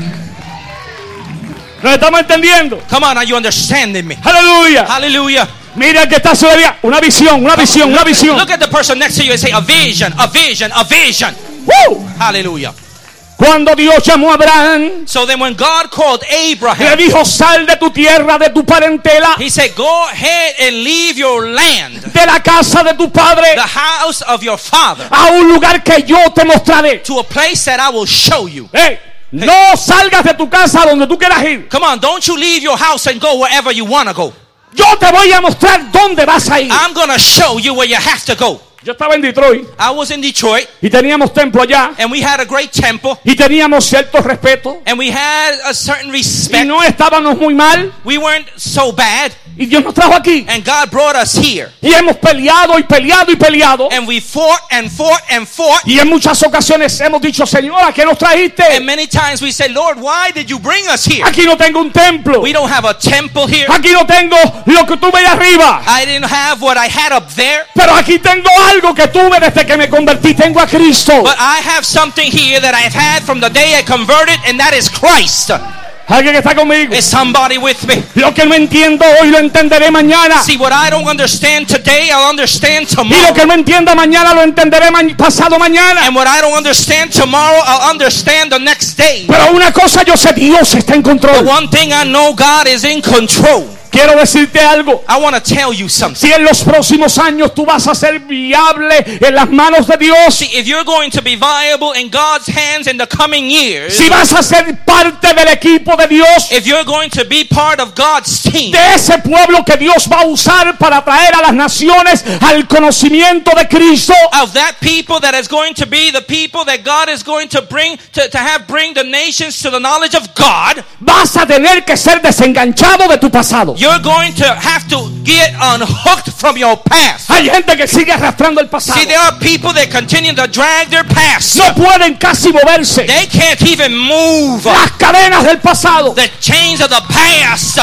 Speaker 1: ¿Nos estamos entendiendo?
Speaker 2: Come on, are you understanding me?
Speaker 1: Aleluya.
Speaker 2: Hallelujah.
Speaker 1: Mira el que está sobre ella. Una visión, una visión, una visión.
Speaker 2: Look at the person next to you and say, a vision, a vision, a vision.
Speaker 1: ¡Woo!
Speaker 2: Hallelujah.
Speaker 1: Cuando Dios llamó a Abraham,
Speaker 2: So then when God called
Speaker 1: le
Speaker 2: Abraham,
Speaker 1: dijo, sal de tu tierra, de tu parentela,
Speaker 2: He said, go ahead and leave your land,
Speaker 1: de la casa de tu padre,
Speaker 2: the house of your father,
Speaker 1: a un lugar que yo te mostraré.
Speaker 2: to a place that I will show you.
Speaker 1: Hey, no salgas de tu casa donde tú quieras ir.
Speaker 2: Come on, don't you leave your house and go wherever you want to go.
Speaker 1: Yo te voy a mostrar dónde vas a ir.
Speaker 2: I'm going to show you where you have to go.
Speaker 1: Yo estaba en Detroit
Speaker 2: I was in Detroit,
Speaker 1: y teníamos templo allá
Speaker 2: and we had a great temple,
Speaker 1: y teníamos cierto respeto
Speaker 2: and we had a certain
Speaker 1: y
Speaker 2: respect.
Speaker 1: no estábamos muy mal
Speaker 2: We weren't so bad,
Speaker 1: y Dios nos trajo aquí
Speaker 2: and God brought us here.
Speaker 1: y hemos peleado y peleado y peleado
Speaker 2: And we fought and fought and fought.
Speaker 1: y en muchas ocasiones hemos dicho, Señor, ¿a qué nos trajiste?
Speaker 2: And many times we said, Lord, why did you bring us here?
Speaker 1: Aquí no tengo un templo,
Speaker 2: We don't have a temple here.
Speaker 1: aquí no tengo lo que tú ves arriba,
Speaker 2: I didn't have what I had up there.
Speaker 1: pero aquí tengo algo que tuve desde que me convertí, tengo a Cristo.
Speaker 2: But I have something here that I've had from the day I converted, and that is Christ.
Speaker 1: ¿Alguien que está conmigo?
Speaker 2: Is somebody with me?
Speaker 1: Lo que no entiendo hoy lo entenderé mañana.
Speaker 2: See, what I don't understand today, I'll understand
Speaker 1: Y lo
Speaker 2: tomorrow.
Speaker 1: que no entienda mañana lo entenderé pasado mañana.
Speaker 2: And what I don't understand tomorrow, I'll understand the next day.
Speaker 1: Pero una cosa yo sé, Dios está en
Speaker 2: But
Speaker 1: control.
Speaker 2: one thing I know, God is in control.
Speaker 1: Quiero decirte algo.
Speaker 2: I want to tell you something.
Speaker 1: Si en los próximos años tú vas a ser viable en las manos de Dios,
Speaker 2: See, if you're going to be viable in God's hands in the coming years,
Speaker 1: si vas a ser parte del equipo de Dios,
Speaker 2: if you're going to be part of God's team,
Speaker 1: de ese pueblo que Dios va a usar para traer a las naciones al conocimiento de Cristo,
Speaker 2: of that people that is going to be the people that God is going to bring bring the nations to the knowledge of God,
Speaker 1: vas a tener que ser desenganchado de tu pasado.
Speaker 2: you're going to have to get unhooked from your past.
Speaker 1: Hay gente que sigue arrastrando el pasado.
Speaker 2: See, there are people that continue to drag their past.
Speaker 1: No pueden casi moverse.
Speaker 2: They can't even move
Speaker 1: Las cadenas del pasado.
Speaker 2: the chains of the past.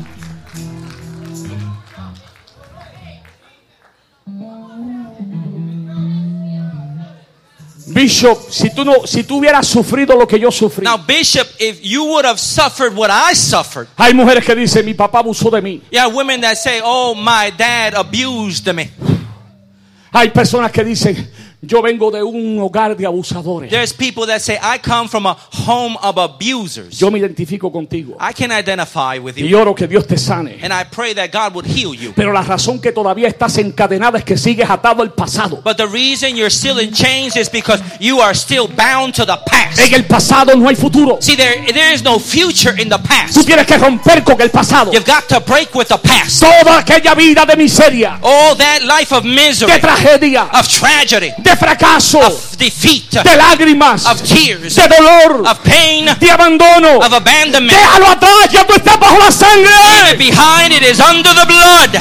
Speaker 1: Bishop, si tú hubieras sufrido lo que yo sufrí.
Speaker 2: Now, Bishop, if you would have suffered what I suffered,
Speaker 1: Hay mujeres que dicen, mi papá abusó de mí.
Speaker 2: yeah, women that say, oh, my dad abused me.
Speaker 1: Hay personas que dicen, yo vengo de un hogar de abusadores.
Speaker 2: There's people that say, I come from a home of abusers.
Speaker 1: Yo me identifico contigo.
Speaker 2: I can identify with
Speaker 1: Y
Speaker 2: you.
Speaker 1: oro que Dios te sane.
Speaker 2: And I pray that God would heal you.
Speaker 1: Pero la razón que todavía estás encadenada es que sigues atado al pasado.
Speaker 2: But the reason you're still in chains is because you are still bound to the past.
Speaker 1: En el pasado no hay futuro.
Speaker 2: See, there is no future in the
Speaker 1: Tú
Speaker 2: past.
Speaker 1: tienes que romper con el pasado.
Speaker 2: You've got to break with the past.
Speaker 1: Toda aquella vida de miseria,
Speaker 2: All that life of
Speaker 1: de
Speaker 2: misery,
Speaker 1: tragedia,
Speaker 2: of tragedy,
Speaker 1: de de fracaso,
Speaker 2: of defeat,
Speaker 1: de lágrimas,
Speaker 2: of tears,
Speaker 1: de dolor,
Speaker 2: of pain,
Speaker 1: de abandono.
Speaker 2: of abandonment.
Speaker 1: Déjalo atrás, ya tú estás bajo la
Speaker 2: Leave
Speaker 1: sangre.
Speaker 2: it behind, it is under the blood.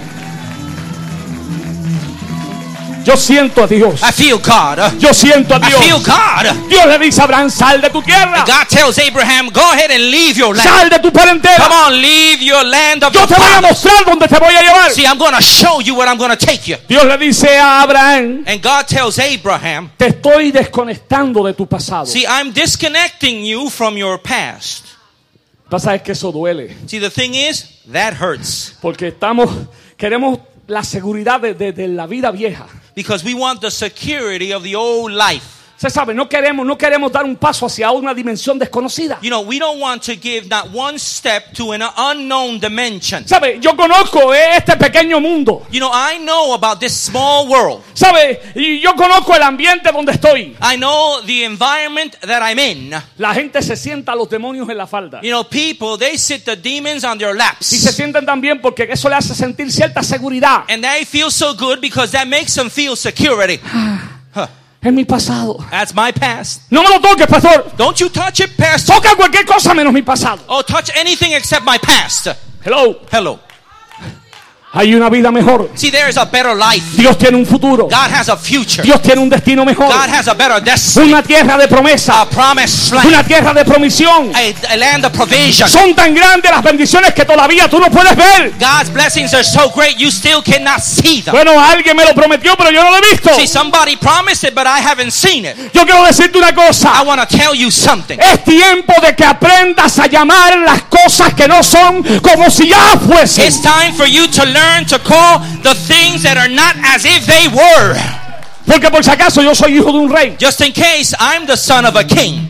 Speaker 1: Yo siento a Dios.
Speaker 2: I feel God.
Speaker 1: Yo siento a
Speaker 2: I feel
Speaker 1: Dios.
Speaker 2: God.
Speaker 1: Dios le dice a Abraham, sal de tu tierra,
Speaker 2: God tells Abraham, go ahead and leave your land.
Speaker 1: sal de tu
Speaker 2: Come
Speaker 1: parentela.
Speaker 2: on, leave your land of
Speaker 1: Yo
Speaker 2: your
Speaker 1: te voy a
Speaker 2: fathers.
Speaker 1: mostrar dónde te voy a llevar.
Speaker 2: See, I'm going to show you where I'm going to take you.
Speaker 1: Dios le dice a Abraham,
Speaker 2: And God tells Abraham,
Speaker 1: te estoy desconectando de tu pasado.
Speaker 2: see, I'm disconnecting you from your past.
Speaker 1: Pasa es que eso duele,
Speaker 2: See, the thing is, that hurts.
Speaker 1: porque queremos la seguridad de la vida vieja.
Speaker 2: Because we want the security of the old life.
Speaker 1: Se sabe, no queremos dar un paso hacia una dimensión desconocida.
Speaker 2: You know, we don't want to give not one step to an unknown dimension.
Speaker 1: ¿Sabe? Yo conozco este pequeño mundo.
Speaker 2: You know, I know about this small world.
Speaker 1: ¿Sabe? Y yo conozco el ambiente donde estoy.
Speaker 2: I know the environment that I'm in.
Speaker 1: La gente se sienta a los demonios en la falda.
Speaker 2: You know, people, they sit the demons on their laps.
Speaker 1: Y se sienten también porque eso le hace sentir cierta seguridad.
Speaker 2: And they feel so good because that makes them feel security.
Speaker 1: Es mi pasado.
Speaker 2: That's my past.
Speaker 1: No me lo toques, pastor.
Speaker 2: Don't you touch it, pastor.
Speaker 1: Toca cualquier cosa menos mi pasado.
Speaker 2: Oh, touch anything except my past.
Speaker 1: Hello.
Speaker 2: Hello.
Speaker 1: Hay una vida mejor.
Speaker 2: See, there is a better life.
Speaker 1: Dios tiene un futuro.
Speaker 2: God has a future.
Speaker 1: Dios tiene un destino mejor.
Speaker 2: God has a better destiny.
Speaker 1: Una tierra de promesa.
Speaker 2: A promised land.
Speaker 1: Una tierra de promisión.
Speaker 2: A land of provision.
Speaker 1: Son tan grandes las bendiciones que todavía tú no puedes ver.
Speaker 2: God's blessings are so great you still cannot see them.
Speaker 1: Bueno, alguien me lo prometió, pero yo no lo he visto.
Speaker 2: See, somebody promised it, but I haven't seen it.
Speaker 1: Yo quiero decirte una
Speaker 2: I
Speaker 1: cosa.
Speaker 2: want to tell you something.
Speaker 1: Es tiempo de que aprendas a llamar las cosas que no son como si ya fuesen.
Speaker 2: It's time for you to learn to call the things that are not as if they were.
Speaker 1: Porque por si acaso yo soy hijo de un rey.
Speaker 2: Just in case I'm the son of a king.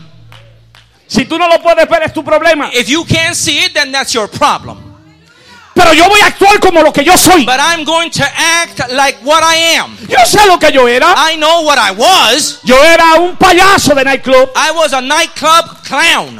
Speaker 1: Si tú no lo puedes ver es tu problema.
Speaker 2: If you can't see it, then that's your problem.
Speaker 1: Pero yo voy a actuar como lo que yo soy.
Speaker 2: But I'm going to act like what I am.
Speaker 1: Yo sé lo que yo era.
Speaker 2: I know what I was.
Speaker 1: Yo era un payaso de nightclub.
Speaker 2: I was a nightclub clown.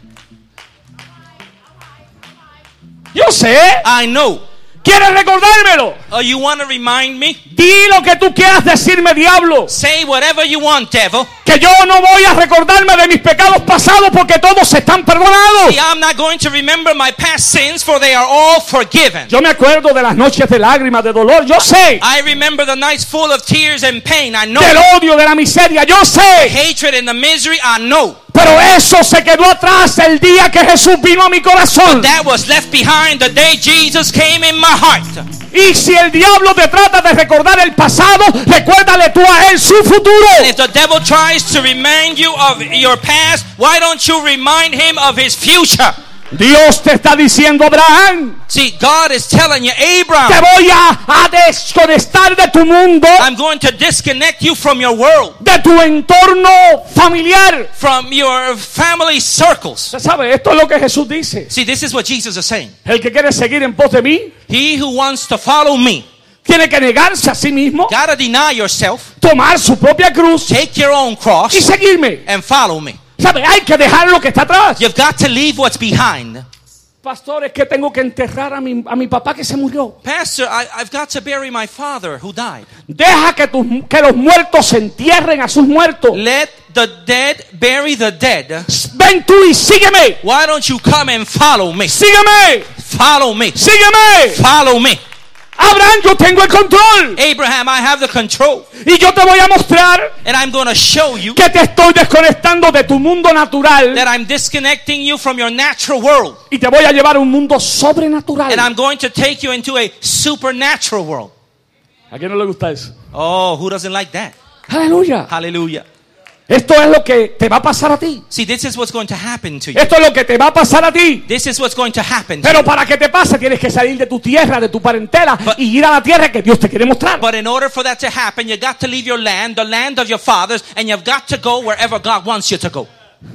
Speaker 1: Yo sé.
Speaker 2: I know.
Speaker 1: ¿Quieres recordármelo?
Speaker 2: You want to remind me?
Speaker 1: Di lo que tú quieras decirme, diablo.
Speaker 2: Say whatever you want, devil.
Speaker 1: Que yo no voy a recordarme de mis pecados pasados porque todos están perdonados.
Speaker 2: See, I'm not going to remember my past sins, for they are all forgiven.
Speaker 1: Yo me acuerdo de las noches de lágrimas, de dolor. Yo sé.
Speaker 2: I remember the nights full of tears and pain. I know.
Speaker 1: Del odio, de la miseria. Yo sé.
Speaker 2: Hatred and the misery. I know.
Speaker 1: Pero eso se quedó atrás el día que Jesús vino a mi corazón.
Speaker 2: That was left behind the day Jesus came in my heart.
Speaker 1: Y si el diablo te trata de recordar el pasado, recuérdale tú a él su futuro.
Speaker 2: And if the devil tries to remind you of your past, why don't you remind him of his future?
Speaker 1: Dios te está diciendo, Abraham,
Speaker 2: See, God is telling you,
Speaker 1: te
Speaker 2: Abraham,
Speaker 1: voy a desconectar de tu mundo,
Speaker 2: I'm going to disconnect you from your world,
Speaker 1: de tu entorno familiar.
Speaker 2: from your family circles.
Speaker 1: Usted sabe, esto es lo que Jesús dice.
Speaker 2: See, this is what Jesus is saying.
Speaker 1: El que quiere seguir en pos de mí,
Speaker 2: He who wants to follow me,
Speaker 1: tiene que negarse a sí mismo,
Speaker 2: gotta deny yourself,
Speaker 1: tomar su propia cruz
Speaker 2: take your own
Speaker 1: y
Speaker 2: cross,
Speaker 1: seguirme.
Speaker 2: and follow me.
Speaker 1: ¿Sabe? Hay que dejar lo que está atrás.
Speaker 2: You've got to leave what's behind.
Speaker 1: Pastor, es que tengo que enterrar a mi papá que se murió.
Speaker 2: Pastor, I've got to bury my father who died.
Speaker 1: Deja que los muertos se entierren a sus muertos.
Speaker 2: Let the dead bury the dead.
Speaker 1: Ven tú y sígueme.
Speaker 2: Why don't you come and follow me?
Speaker 1: Sígueme.
Speaker 2: Follow me.
Speaker 1: Sígueme.
Speaker 2: Follow me.
Speaker 1: Abraham, yo tengo el control.
Speaker 2: Abraham, I have the control.
Speaker 1: Y yo te voy a mostrar
Speaker 2: And I'm going to show you
Speaker 1: que te estoy desconectando de tu mundo natural
Speaker 2: that I'm disconnecting you from your natural world.
Speaker 1: y te voy a llevar a un mundo sobrenatural.
Speaker 2: And I'm going to take you into a supernatural world.
Speaker 1: ¿A quién no le gusta eso?
Speaker 2: Oh, who doesn't like that?
Speaker 1: Aleluya.
Speaker 2: Hallelujah.
Speaker 1: Esto es lo que te va a pasar a ti.
Speaker 2: See, this is what's going to happen to you.
Speaker 1: Esto es lo que te va a pasar a ti.
Speaker 2: This is what's going to happen to
Speaker 1: Pero
Speaker 2: you.
Speaker 1: para que te pase tienes que salir de tu tierra, de tu parentela y ir a la tierra que Dios te quiere mostrar.
Speaker 2: But in order for that to happen, you got to leave your land, the land of your fathers, and you've got to go wherever God wants you to go.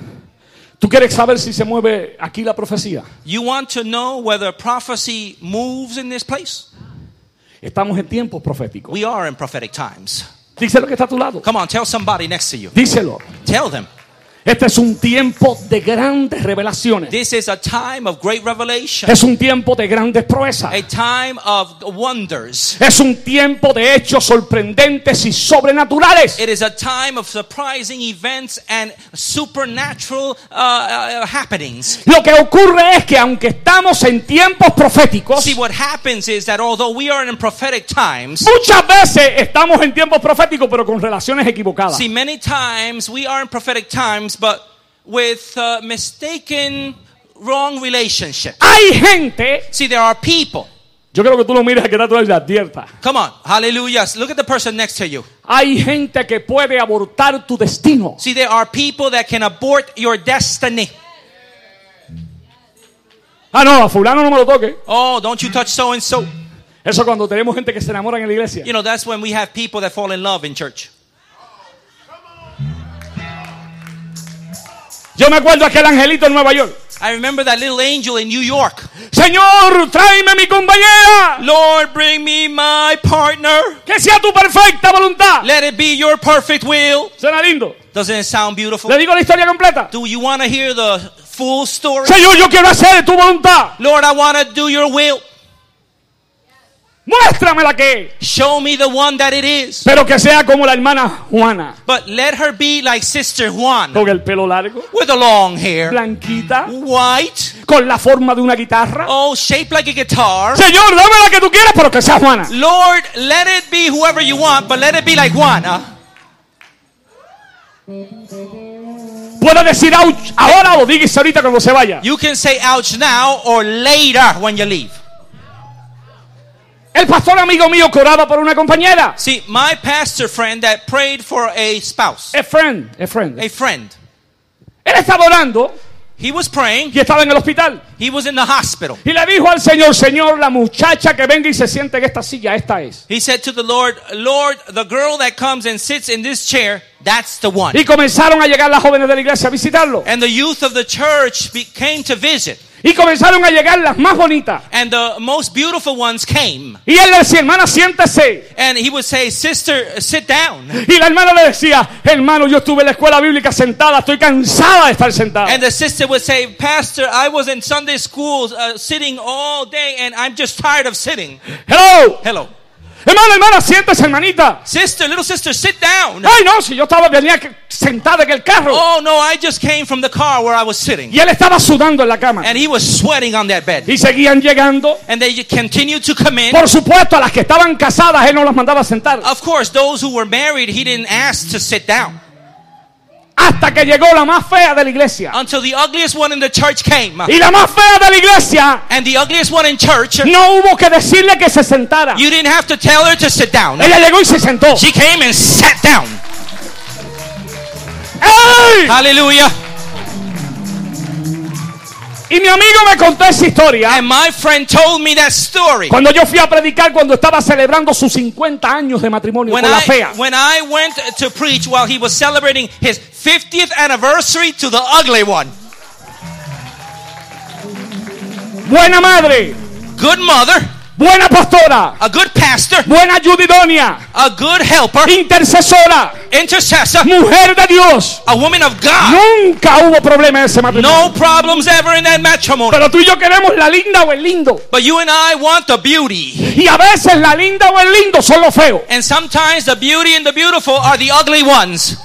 Speaker 1: ¿Tú quieres saber si se mueve aquí la profecía?
Speaker 2: You want to know whether prophecy moves in this place?
Speaker 1: Estamos en tiempos proféticos.
Speaker 2: We are in prophetic times.
Speaker 1: Díselo que está a tu lado.
Speaker 2: Come on, tell somebody next to you.
Speaker 1: Díselo.
Speaker 2: Tell them.
Speaker 1: Este es un tiempo de grandes revelaciones.
Speaker 2: This is a time of great revelation.
Speaker 1: Es un tiempo de grandes proezas.
Speaker 2: A time of wonders.
Speaker 1: Es un tiempo de hechos sorprendentes y sobrenaturales.
Speaker 2: It is a time of surprising events and supernatural happenings.
Speaker 1: Lo que ocurre es que aunque estamos en tiempos proféticos,
Speaker 2: See, what happens is that although we are in prophetic times,
Speaker 1: muchas veces estamos en tiempos proféticos pero con relaciones equivocadas.
Speaker 2: see, many times we are in prophetic times, but with mistaken, wrong relationships.
Speaker 1: Hay gente,
Speaker 2: See, there are people.
Speaker 1: yo creo que tú lo miras que tú le adviertas.
Speaker 2: Come on, hallelujah. Look at the person next to you.
Speaker 1: Hay gente que puede abortar tu destino.
Speaker 2: See, there are people that can abort your destiny.
Speaker 1: Ah, no, a fulano no me lo toque.
Speaker 2: Oh, don't you touch so and so.
Speaker 1: Eso cuando tenemos gente que se enamora en la iglesia.
Speaker 2: You know, that's when we have people that fall in love in church.
Speaker 1: Yo me acuerdo aquel angelito en Nueva York.
Speaker 2: I remember that little angel in New York.
Speaker 1: Señor, tráeme mi compañera.
Speaker 2: Lord, bring me my partner.
Speaker 1: Que sea tu perfecta voluntad.
Speaker 2: Let it be your perfect will.
Speaker 1: Suena lindo.
Speaker 2: Doesn't it sound beautiful?
Speaker 1: Le digo la historia completa.
Speaker 2: Do you want to hear the full story?
Speaker 1: Señor, yo quiero hacer tu voluntad.
Speaker 2: Lord, I want to do your will.
Speaker 1: Muéstrame la que es.
Speaker 2: Show me the one that it is.
Speaker 1: Pero que sea como la hermana Juana.
Speaker 2: But let her be like Sister Juan,
Speaker 1: Con el pelo largo,
Speaker 2: with the long hair,
Speaker 1: blanquita,
Speaker 2: white,
Speaker 1: con la forma de una guitarra.
Speaker 2: oh, shaped like a guitar.
Speaker 1: Señor, dame la que tú quieras, pero que sea Juana.
Speaker 2: Lord, let it be whoever you want, but let it be like Juana.
Speaker 1: Puede decir ouch ahora o dígase ahorita cuando se vaya.
Speaker 2: You can say ouch now or later when you leave.
Speaker 1: El pastor amigo mío que oraba por una compañera.
Speaker 2: See, my pastor friend that prayed for a spouse,
Speaker 1: A friend.
Speaker 2: a friend,
Speaker 1: Él estaba orando
Speaker 2: he was praying,
Speaker 1: y estaba en el hospital.
Speaker 2: he was in the hospital.
Speaker 1: Y le dijo al Señor, Señor, la muchacha que venga y se siente en esta silla, esta es.
Speaker 2: He said to the Lord, Lord, the girl that comes and sits in this chair, that's the one.
Speaker 1: Y comenzaron a llegar las jóvenes de la iglesia a visitarlo.
Speaker 2: And the youth of the church came to visit.
Speaker 1: Y comenzaron a llegar las más bonitas.
Speaker 2: And the most beautiful ones came.
Speaker 1: Y él le decía, hermana, siéntese.
Speaker 2: And he would say, sister, sit down.
Speaker 1: Y la hermana le decía, hermano, yo estuve en la escuela bíblica sentada, estoy cansada de estar sentada.
Speaker 2: And the sister would say, Pastor, I was in Sunday school sitting all day and I'm just tired of sitting.
Speaker 1: Hello.
Speaker 2: Hello.
Speaker 1: Hermana, siéntese, hermanita.
Speaker 2: Sister, little sister, sit down.
Speaker 1: Ay, no, si yo venía sentada en el carro.
Speaker 2: Oh, no, I just came from the car where I was sitting.
Speaker 1: Y él estaba sudando en la cama.
Speaker 2: And he was sweating on that bed.
Speaker 1: Y seguían llegando.
Speaker 2: And they continued to come in.
Speaker 1: Por supuesto, a las que estaban casadas, él no las mandaba a sentar.
Speaker 2: Of course, those who were married, he didn't ask to sit down.
Speaker 1: Hasta que llegó la más fea de la iglesia.
Speaker 2: Until the ugliest one in the church came.
Speaker 1: Y la más fea de la iglesia,
Speaker 2: And the ugliest one in church,
Speaker 1: no hubo que decirle que se sentara.
Speaker 2: you didn't have to tell her to sit down.
Speaker 1: Ella llegó y se sentó.
Speaker 2: She came and sat down.
Speaker 1: ¡Ey!
Speaker 2: Hallelujah.
Speaker 1: Y mi amigo me contó esa historia
Speaker 2: And my friend told me that story.
Speaker 1: cuando yo fui a predicar cuando estaba celebrando sus 50 años de matrimonio con la fea.
Speaker 2: When I went to preach while he was celebrating his 50th anniversary to the ugly one.
Speaker 1: Buena madre,
Speaker 2: Good mother,
Speaker 1: buena pastora,
Speaker 2: a good pastor,
Speaker 1: buena ayudidonia,
Speaker 2: a good helper,
Speaker 1: intercesora,
Speaker 2: intercessor,
Speaker 1: mujer de Dios.
Speaker 2: a woman of God.
Speaker 1: Nunca hubo problema en ese matrimonio.
Speaker 2: No problems ever in that matrimony.
Speaker 1: Pero tú y yo queremos la linda o el lindo.
Speaker 2: But you and I want the beauty.
Speaker 1: Y a veces la linda o el lindo son los feos.
Speaker 2: And sometimes the beauty and the beautiful are the ugly ones.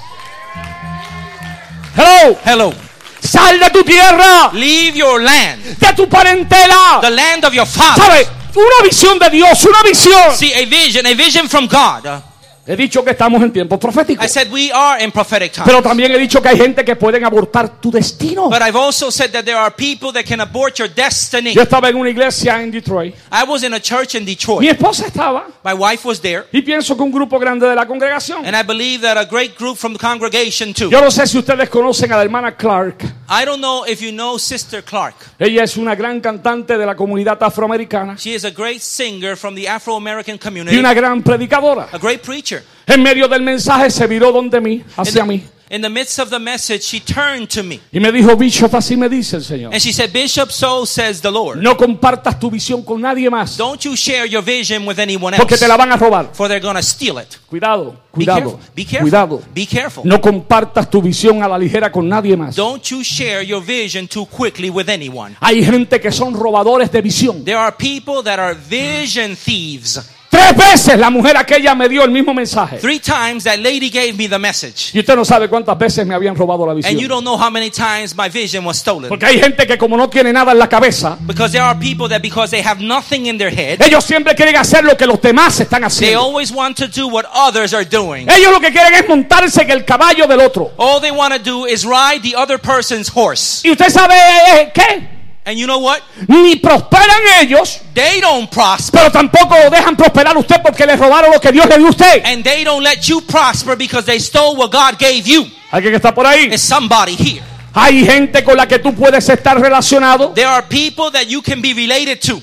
Speaker 1: Hello.
Speaker 2: Hello.
Speaker 1: Sal de tu tierra,
Speaker 2: Leave your land,
Speaker 1: de tu parentela.
Speaker 2: the land of your father.
Speaker 1: ¿Sabe? Una visión de Dios, una visión.
Speaker 2: See, a vision from God.
Speaker 1: He dicho que estamos en tiempos
Speaker 2: I
Speaker 1: proféticos.
Speaker 2: said we are in prophetic times.
Speaker 1: Pero también he dicho que hay gente que pueden abortar tu destino.
Speaker 2: But I've also said that there are people that can abort your destiny.
Speaker 1: Yo estaba en una iglesia en Detroit.
Speaker 2: I was in a church in
Speaker 1: Mi
Speaker 2: Detroit.
Speaker 1: esposa estaba.
Speaker 2: My wife was there.
Speaker 1: Y pienso que un grupo grande de la congregación.
Speaker 2: And I believe that a great group from the congregation too.
Speaker 1: Yo no sé si ustedes conocen a la hermana Clark.
Speaker 2: I don't know if you know Sister Clark.
Speaker 1: Ella es una gran cantante de la comunidad afroamericana
Speaker 2: She is a great singer from the Afro-American
Speaker 1: y
Speaker 2: community.
Speaker 1: una gran predicadora.
Speaker 2: A great preacher.
Speaker 1: En medio del mensaje se viró donde mí, hacia mí.
Speaker 2: In the midst of the message, she turned to me.
Speaker 1: Y me dijo, Bishop, así me dice el Señor.
Speaker 2: And she said, Bishop, so says the Lord.
Speaker 1: No compartas tu visión con nadie más.
Speaker 2: Don't you share your vision with anyone
Speaker 1: Porque
Speaker 2: else.
Speaker 1: te la van a robar.
Speaker 2: For they're going to steal it.
Speaker 1: Cuidado,
Speaker 2: Be
Speaker 1: cuidado,
Speaker 2: careful. Be careful.
Speaker 1: cuidado.
Speaker 2: Be careful.
Speaker 1: No compartas tu visión a la ligera con nadie más.
Speaker 2: Don't you share your vision too quickly with anyone.
Speaker 1: Hay gente que son robadores de visión.
Speaker 2: There are people that are vision thieves.
Speaker 1: 3 veces la mujer aquella me dio el mismo mensaje.
Speaker 2: 3 times that lady gave me the message.
Speaker 1: Y usted no sabe cuántas veces me habían robado la
Speaker 2: And you
Speaker 1: visión.
Speaker 2: don't know how many times my vision was stolen.
Speaker 1: Porque hay gente que como no tiene nada en la cabeza,
Speaker 2: Because there are people that because they have nothing in their head,
Speaker 1: ellos siempre quieren hacer lo que los demás están
Speaker 2: they
Speaker 1: haciendo.
Speaker 2: always want to do what others are doing.
Speaker 1: Ellos lo que quieren es montarse en el caballo del otro.
Speaker 2: All they want to do is ride the other person's horse.
Speaker 1: Y usted sabe ¿qué?
Speaker 2: And you know what?
Speaker 1: Ni prosperan ellos,
Speaker 2: They don't prosper.
Speaker 1: pero tampoco lo dejan prosperar a usted porque le robaron lo que Dios le dio a usted.
Speaker 2: And they don't let you prosper because they stole what God gave you.
Speaker 1: ¿Alguien que está por ahí?
Speaker 2: There's somebody here.
Speaker 1: Hay gente con la que tú puedes estar relacionado.
Speaker 2: There are people that you can be related to.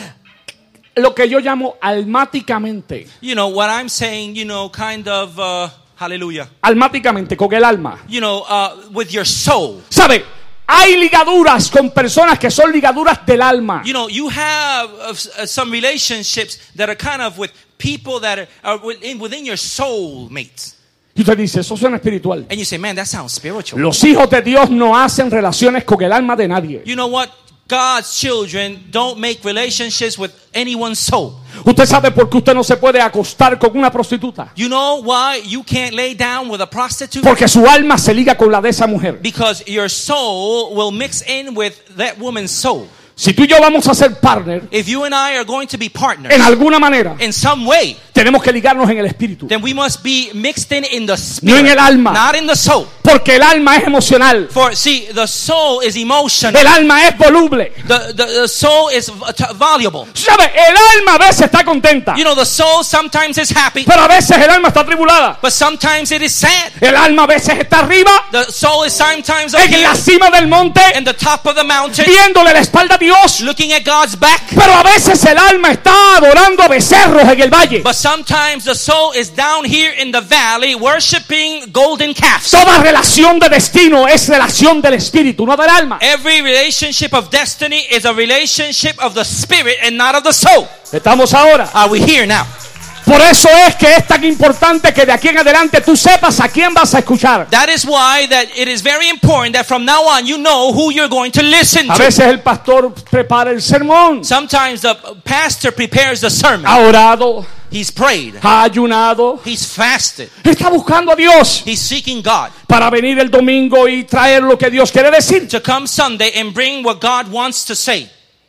Speaker 1: Lo que yo llamo almáticamente.
Speaker 2: You know what I'm saying, kind of, hallelujah.
Speaker 1: Almáticamente, con el alma.
Speaker 2: With your soul.
Speaker 1: ¿Sabe? Hay ligaduras con personas que son ligaduras del alma.
Speaker 2: You have some relationships that are kind of with people that are within your soul mates.
Speaker 1: Y usted dice, eso suena espiritual.
Speaker 2: And you say, man, that sounds spiritual.
Speaker 1: Los hijos de Dios no hacen relaciones con el alma de nadie.
Speaker 2: You know what? God's children don't make relationships with anyone's soul.
Speaker 1: ¿Usted sabe por qué usted no se puede acostar con una prostituta?
Speaker 2: You know why you can't lay down with a prostitute?
Speaker 1: Porque su alma se liga con la de esa mujer.
Speaker 2: Because your soul will mix in with that woman's soul.
Speaker 1: Si tú y yo vamos a ser partner,
Speaker 2: If you and I are going to be partners
Speaker 1: en alguna manera,
Speaker 2: in some way,
Speaker 1: tenemos que ligarnos en el espíritu.
Speaker 2: then we must be mixed in the
Speaker 1: No
Speaker 2: spirit,
Speaker 1: en el alma.
Speaker 2: not in the soul.
Speaker 1: Porque el alma es emocional.
Speaker 2: For see, the soul is emotional.
Speaker 1: El alma es voluble.
Speaker 2: The soul is voluble.
Speaker 1: ¿Sabe? El alma a veces está contenta.
Speaker 2: You know, the soul sometimes is happy,
Speaker 1: Pero a veces el alma está atribulada.
Speaker 2: but sometimes it is sad.
Speaker 1: El alma a veces está arriba,
Speaker 2: The soul is sometimes up
Speaker 1: en
Speaker 2: here
Speaker 1: la cima del monte,
Speaker 2: in the top of the mountain,
Speaker 1: viéndole la espalda a Dios.
Speaker 2: looking at God's back.
Speaker 1: Pero a veces el alma está adorando a becerros en el valle.
Speaker 2: But sometimes the soul is down here in the valley worshiping golden calves.
Speaker 1: Toda relación de destino es relación del espíritu, no del alma.
Speaker 2: Every relationship of destiny is a relationship of the spirit and not of the soul.
Speaker 1: Estamos ahora.
Speaker 2: Are we here now?
Speaker 1: Por eso es que es tan importante que de aquí en adelante tú sepas a quién vas a escuchar.
Speaker 2: That is why that it is very important that from now on you know who you're going to listen
Speaker 1: A
Speaker 2: to.
Speaker 1: veces el pastor prepara el sermón.
Speaker 2: Sometimes the pastor prepares the sermon.
Speaker 1: Ha orado,
Speaker 2: He's prayed.
Speaker 1: ha ayunado.
Speaker 2: He's fasted.
Speaker 1: Está buscando a Dios
Speaker 2: He's seeking God
Speaker 1: para venir el domingo y traer lo que Dios quiere decir.
Speaker 2: to come Sunday and bring what God wants to say.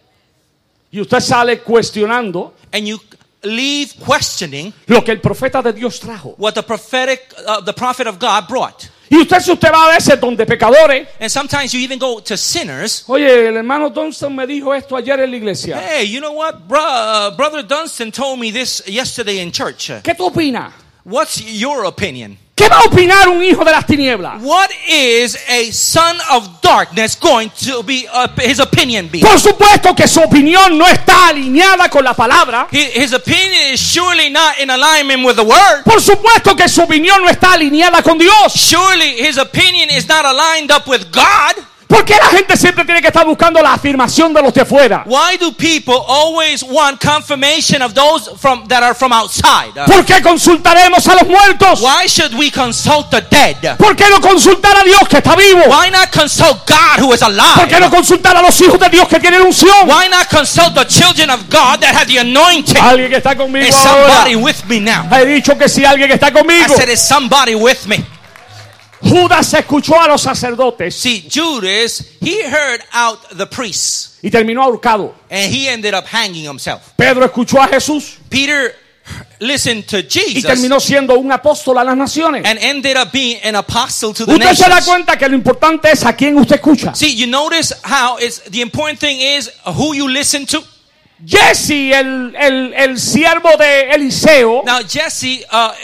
Speaker 1: Y usted sale cuestionando
Speaker 2: And you leave questioning
Speaker 1: lo que el profeta de Dios trajo.
Speaker 2: what the prophet of God brought.
Speaker 1: Y si usted va a veces donde pecadores.
Speaker 2: And sometimes you even go to sinners.
Speaker 1: Oye, el hermano Dunstan me dijo esto ayer en la iglesia.
Speaker 2: Hey, you know what? Brother Dunstan told me this yesterday in church.
Speaker 1: ¿Qué tú opinas?
Speaker 2: What's your opinion?
Speaker 1: ¿Qué va a opinar un hijo de las tinieblas?
Speaker 2: What is a son of darkness going to be his opinion be?
Speaker 1: Por supuesto que su opinión no está alineada con la palabra.
Speaker 2: His opinion is surely not in alignment with the word.
Speaker 1: Por supuesto que su opinión no está alineada con Dios.
Speaker 2: Surely his opinion is not aligned up with God.
Speaker 1: ¿Por qué la gente siempre tiene que estar buscando la afirmación de los de afuera?
Speaker 2: Why do people always want confirmation of those that are from outside?
Speaker 1: ¿Por qué consultaremos a los muertos?
Speaker 2: Why should we consult the dead?
Speaker 1: ¿Por qué no consultar a Dios que está vivo?
Speaker 2: Why not consult God who is
Speaker 1: ¿Por qué no
Speaker 2: alive?
Speaker 1: consultar a los hijos de Dios que tienen unción?
Speaker 2: Why not consult the children of God that have the anointing?
Speaker 1: Alguien que está conmigo
Speaker 2: Is
Speaker 1: ahora.
Speaker 2: somebody with me now?
Speaker 1: He dicho que si alguien que está
Speaker 2: I
Speaker 1: conmigo.
Speaker 2: said, is somebody with me?
Speaker 1: Judas escuchó a los sacerdotes
Speaker 2: See, Judas, he heard out the priests
Speaker 1: y terminó ahorcado.
Speaker 2: and he ended up hanging himself.
Speaker 1: Pedro escuchó a Jesús
Speaker 2: Peter listened to
Speaker 1: y
Speaker 2: Jesus
Speaker 1: terminó siendo un apóstol a las naciones.
Speaker 2: and ended up being an apostle to the
Speaker 1: Usted se da
Speaker 2: nations.
Speaker 1: cuenta que lo importante es a quién usted escucha.
Speaker 2: See, you notice how the important thing is who you listen to.
Speaker 1: Jesse, el siervo de Eliseo,
Speaker 2: Now, Jesse,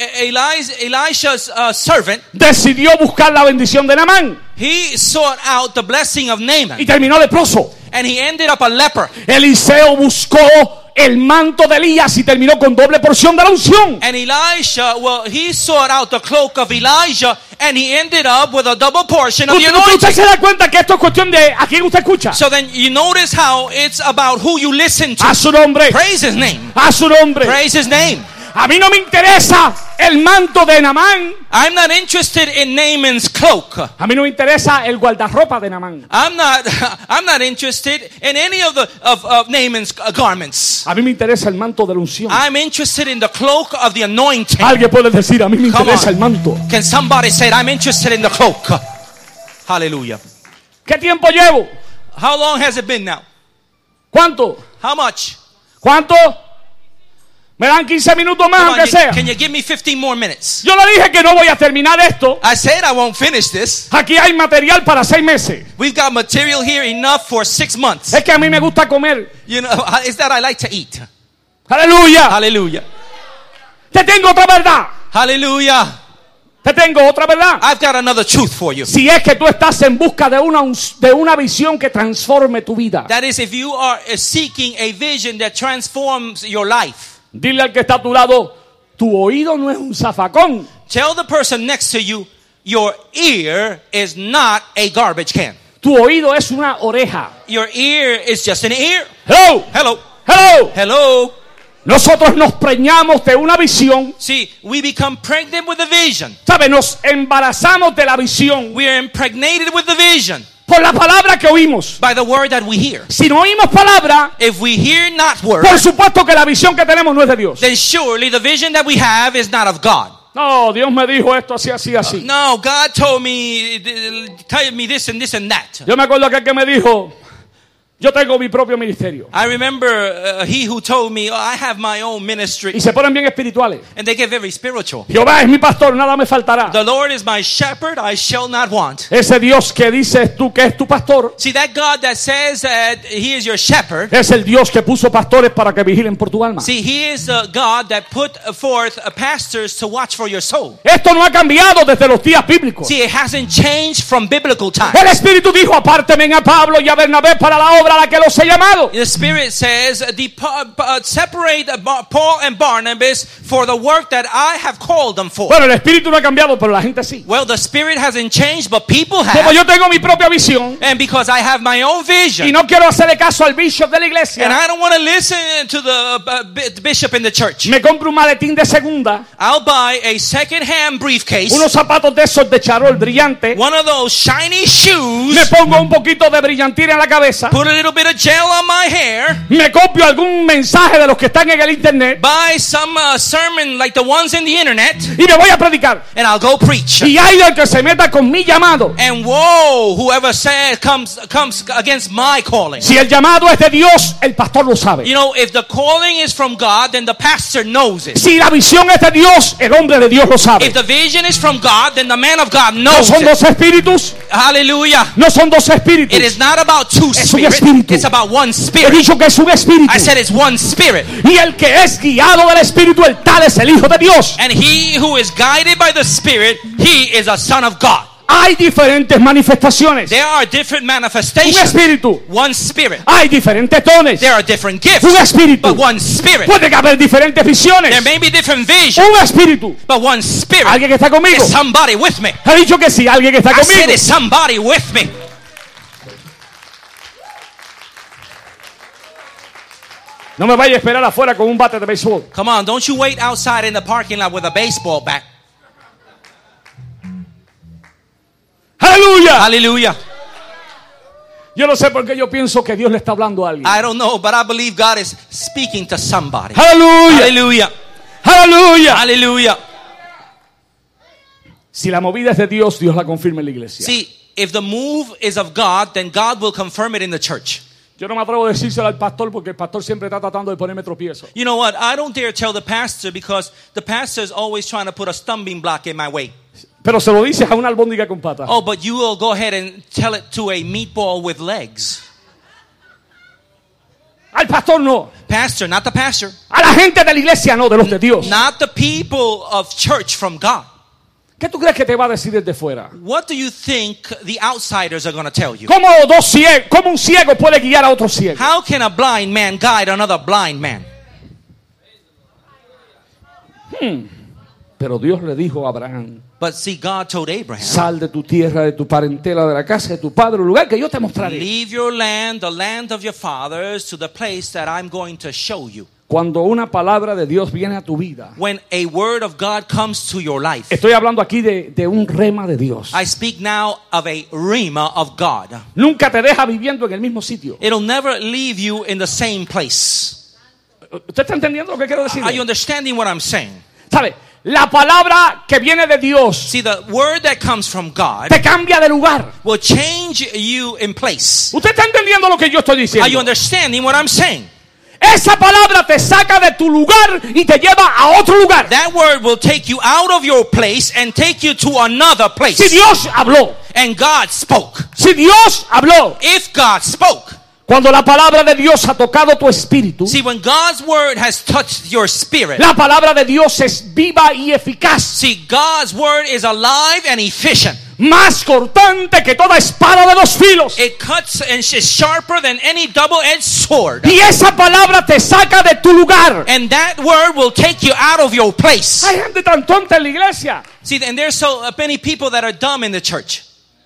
Speaker 2: Elisha's servant,
Speaker 1: decidió buscar la bendición de Naamán
Speaker 2: he sought out the blessing of
Speaker 1: y
Speaker 2: Naaman
Speaker 1: terminó leproso.
Speaker 2: and he ended up a leper.
Speaker 1: Eliseo buscó el manto de Elías y terminó con doble porción de la unción.
Speaker 2: And Elisha, well, he sought out the cloak of Elijah and he ended up with a double portion of the
Speaker 1: Usted
Speaker 2: anointing.
Speaker 1: se da cuenta que esto es cuestión de a quién usted escucha.
Speaker 2: So then you notice how it's about who you listen to.
Speaker 1: A su nombre.
Speaker 2: Praise his name.
Speaker 1: A su nombre.
Speaker 2: Praise his name.
Speaker 1: A mí no me interesa el manto de Naamán.
Speaker 2: I'm not interested in Naaman's cloak.
Speaker 1: A mí no me interesa el guardarropa de Naamán.
Speaker 2: I'm not interested in any of Naaman's garments.
Speaker 1: A mí me interesa el manto de la unción.
Speaker 2: I'm interested in the cloak of the anointing.
Speaker 1: Alguien puede decir, a mí me
Speaker 2: Come
Speaker 1: interesa
Speaker 2: on.
Speaker 1: el manto.
Speaker 2: Can somebody say, I'm interested in the cloak? Hallelujah.
Speaker 1: ¿Qué tiempo llevo?
Speaker 2: How long has it been now?
Speaker 1: ¿Cuánto?
Speaker 2: How much?
Speaker 1: ¿Cuánto? Me dan 15 minutos más,
Speaker 2: Come on,
Speaker 1: aunque sea.
Speaker 2: can you give me 15 more minutes?
Speaker 1: Yo le dije que no voy a terminar esto.
Speaker 2: I said I won't finish this.
Speaker 1: Aquí hay material para 6 meses.
Speaker 2: We've got material here enough for 6 months.
Speaker 1: Es que a mí me gusta comer.
Speaker 2: You know, it's that I like to eat.
Speaker 1: Aleluya.
Speaker 2: Hallelujah.
Speaker 1: Te tengo otra verdad.
Speaker 2: Hallelujah.
Speaker 1: Te tengo otra verdad.
Speaker 2: I've got another truth for you.
Speaker 1: Si es que tú estás en busca de una visión que transforme tu vida.
Speaker 2: That is, if you are seeking a vision that transforms your life.
Speaker 1: Dile al que está a tu lado, tu oído no es un zafacón.
Speaker 2: Tell the person next to you, your ear is not a garbage can.
Speaker 1: Tu oído es una oreja.
Speaker 2: Your ear is just an ear.
Speaker 1: Hello.
Speaker 2: Hello.
Speaker 1: Hello.
Speaker 2: Hello.
Speaker 1: Nosotros nos preñamos de una visión.
Speaker 2: See, we become pregnant with a vision.
Speaker 1: ¿Sabe? Nos embarazamos de la visión
Speaker 2: We are impregnated with the vision
Speaker 1: por la palabra que oímos.
Speaker 2: by the word that we hear.
Speaker 1: Si no oímos palabra,
Speaker 2: If we hear not word,
Speaker 1: por supuesto que la visión que tenemos no es de Dios.
Speaker 2: then surely the vision that we have is not of God.
Speaker 1: No, Dios me dijo esto así, así, así.
Speaker 2: No, God told me, tell me this and this and that.
Speaker 1: Yo me acuerdo aquel que me dijo, yo tengo mi propio ministerio.
Speaker 2: I remember he who told me, oh, I have my own ministry.
Speaker 1: Y se ponen bien espirituales.
Speaker 2: And they get very spiritual.
Speaker 1: Jehová es mi pastor, nada me faltará.
Speaker 2: The Lord is my shepherd, I shall not want.
Speaker 1: Ese Dios que dices tú que es tu pastor,
Speaker 2: See, that God that says that he is your shepherd,
Speaker 1: es el Dios que puso pastores para que vigilen por tu alma.
Speaker 2: see, he is the God that put forth pastors to watch for your soul.
Speaker 1: Esto no ha cambiado desde los días bíblicos.
Speaker 2: See, it hasn't changed from biblical
Speaker 1: El
Speaker 2: times.
Speaker 1: Espíritu dijo, apárteme a Pablo y a Bernabé para la obra a la que los he llamado.
Speaker 2: The Spirit says, separate Paul and Barnabas for the work that I have called them for.
Speaker 1: Bueno, el Espíritu no ha cambiado, pero la gente sí.
Speaker 2: Well, the Spirit hasn't changed, but people
Speaker 1: Como
Speaker 2: have.
Speaker 1: yo tengo mi propia visión
Speaker 2: And because I have my own
Speaker 1: y
Speaker 2: vision,
Speaker 1: no quiero hacerle caso al bishop de la
Speaker 2: and
Speaker 1: iglesia,
Speaker 2: I don't want to listen to the bishop in the church,
Speaker 1: me compro un maletín de segunda,
Speaker 2: I'll buy a second-hand briefcase,
Speaker 1: unos zapatos de esos de charol brillante,
Speaker 2: one of those shiny
Speaker 1: me
Speaker 2: shoes,
Speaker 1: pongo un poquito de brillantina en la cabeza,
Speaker 2: put a little bit of gel on my hair,
Speaker 1: me copio algún mensaje de los que están en el internet
Speaker 2: buy some sermon like the ones in the internet,
Speaker 1: y me voy a predicar.
Speaker 2: and I'll go preach.
Speaker 1: Y hay el que se meta con mi llamado.
Speaker 2: And whoa, whoever says comes against my calling.
Speaker 1: Si el llamado es de Dios, el pastor lo sabe.
Speaker 2: You know, if the calling is from God, then the pastor knows it.
Speaker 1: Si la visión es de Dios, el hombre de Dios lo sabe.
Speaker 2: If the vision is from God, then the man of God
Speaker 1: No
Speaker 2: knows
Speaker 1: son
Speaker 2: it.
Speaker 1: dos espíritus,
Speaker 2: Hallelujah.
Speaker 1: no son dos espíritus.
Speaker 2: It is not about two
Speaker 1: Es un
Speaker 2: spirits.
Speaker 1: espíritu.
Speaker 2: It's about one
Speaker 1: He
Speaker 2: spirit.
Speaker 1: dicho que es un espíritu.
Speaker 2: I said it's one spirit.
Speaker 1: Y el que es guiado del espíritu, el tal es el Hijo de Dios.
Speaker 2: And he who is guided by the Spirit, he is a son of God.
Speaker 1: Hay diferentes manifestaciones.
Speaker 2: There are different
Speaker 1: Un
Speaker 2: manifestations.
Speaker 1: espíritu.
Speaker 2: One spirit.
Speaker 1: Hay diferentes dones.
Speaker 2: There are different gifts.
Speaker 1: Un espíritu.
Speaker 2: But one spirit.
Speaker 1: Puede haber diferentes visiones.
Speaker 2: There may be different visions.
Speaker 1: Un espíritu.
Speaker 2: But one spirit.
Speaker 1: Alguien que está conmigo.
Speaker 2: Is somebody with me.
Speaker 1: Ha dicho que sí, alguien que está
Speaker 2: I said
Speaker 1: conmigo.
Speaker 2: it's somebody with me.
Speaker 1: No me vaya a esperar afuera con un bate de béisbol.
Speaker 2: Come on, don't you wait outside in the parking lot with a baseball bat.
Speaker 1: Aleluya.
Speaker 2: Hallelujah.
Speaker 1: Yo no sé por qué yo pienso que Dios le está hablando a alguien.
Speaker 2: I don't know, but I believe God is speaking to somebody.
Speaker 1: Aleluya.
Speaker 2: Hallelujah.
Speaker 1: Aleluya.
Speaker 2: Hallelujah.
Speaker 1: Si la movida es de Dios, Dios la confirma en la iglesia.
Speaker 2: See, if the move is of God, then God will confirm it in the church.
Speaker 1: Yo no me atrevo a decírselo al pastor porque el pastor siempre está tratando de ponerme tropiezo.
Speaker 2: You know what? I don't dare tell the pastor because the pastor is always trying to put a stumbling block in my way.
Speaker 1: Pero se lo dices a una albóndiga con patas.
Speaker 2: Oh, but you will go ahead and tell it to a meatball with legs.
Speaker 1: Al pastor no.
Speaker 2: Pastor, not the pastor.
Speaker 1: A la gente de la iglesia no, de los de Dios.
Speaker 2: Not the people of church from God.
Speaker 1: ¿Qué tú crees que te va a decir desde fuera?
Speaker 2: What do you think the outsiders are going to tell you?
Speaker 1: ¿Cómo un ciego puede guiar a otro ciego?
Speaker 2: How can a blind man guide another blind man?
Speaker 1: Pero Dios le dijo a Abraham,
Speaker 2: But see, God told Abraham,
Speaker 1: sal de tu tierra, de tu parentela, de la casa de tu padre, un lugar que yo te mostraré.
Speaker 2: leave your land, the land of your fathers, to the place that I'm going to show you.
Speaker 1: Cuando una palabra de Dios viene a tu vida,
Speaker 2: When a word of God comes to your life,
Speaker 1: estoy hablando aquí de un rema de Dios.
Speaker 2: I speak now of a rhema of God.
Speaker 1: Nunca te deja viviendo en el mismo sitio.
Speaker 2: It'll never leave you in the same place.
Speaker 1: ¿Usted está entendiendo lo que quiero decir?
Speaker 2: Are you understanding what I'm saying?
Speaker 1: ¿Sabe? La palabra que viene de Dios
Speaker 2: See, the word that comes from God
Speaker 1: te cambia de lugar.
Speaker 2: will change you in place.
Speaker 1: ¿Usted está entendiendo lo que yo estoy
Speaker 2: Are you
Speaker 1: diciendo?
Speaker 2: understanding what I'm saying?
Speaker 1: Esa palabra te saca de tu lugar y te lleva a otro lugar.
Speaker 2: That word will take you out of your place and take you to another place.
Speaker 1: Si Dios habló,
Speaker 2: And God spoke.
Speaker 1: si Dios habló,
Speaker 2: If God spoke.
Speaker 1: cuando la palabra de Dios ha tocado tu espíritu,
Speaker 2: See, when God's word has touched your spirit.
Speaker 1: la palabra de Dios es viva y eficaz,
Speaker 2: See, God's word is alive and efficient.
Speaker 1: más cortante que toda espada de dos filos.
Speaker 2: It cuts and is sharper than any double-edged sword.
Speaker 1: Y esa palabra te saca de tu lugar.
Speaker 2: And that word will take you out of your place.
Speaker 1: Hay gente tan tonta en la iglesia.
Speaker 2: See, and there's so many people that are dumb in the church.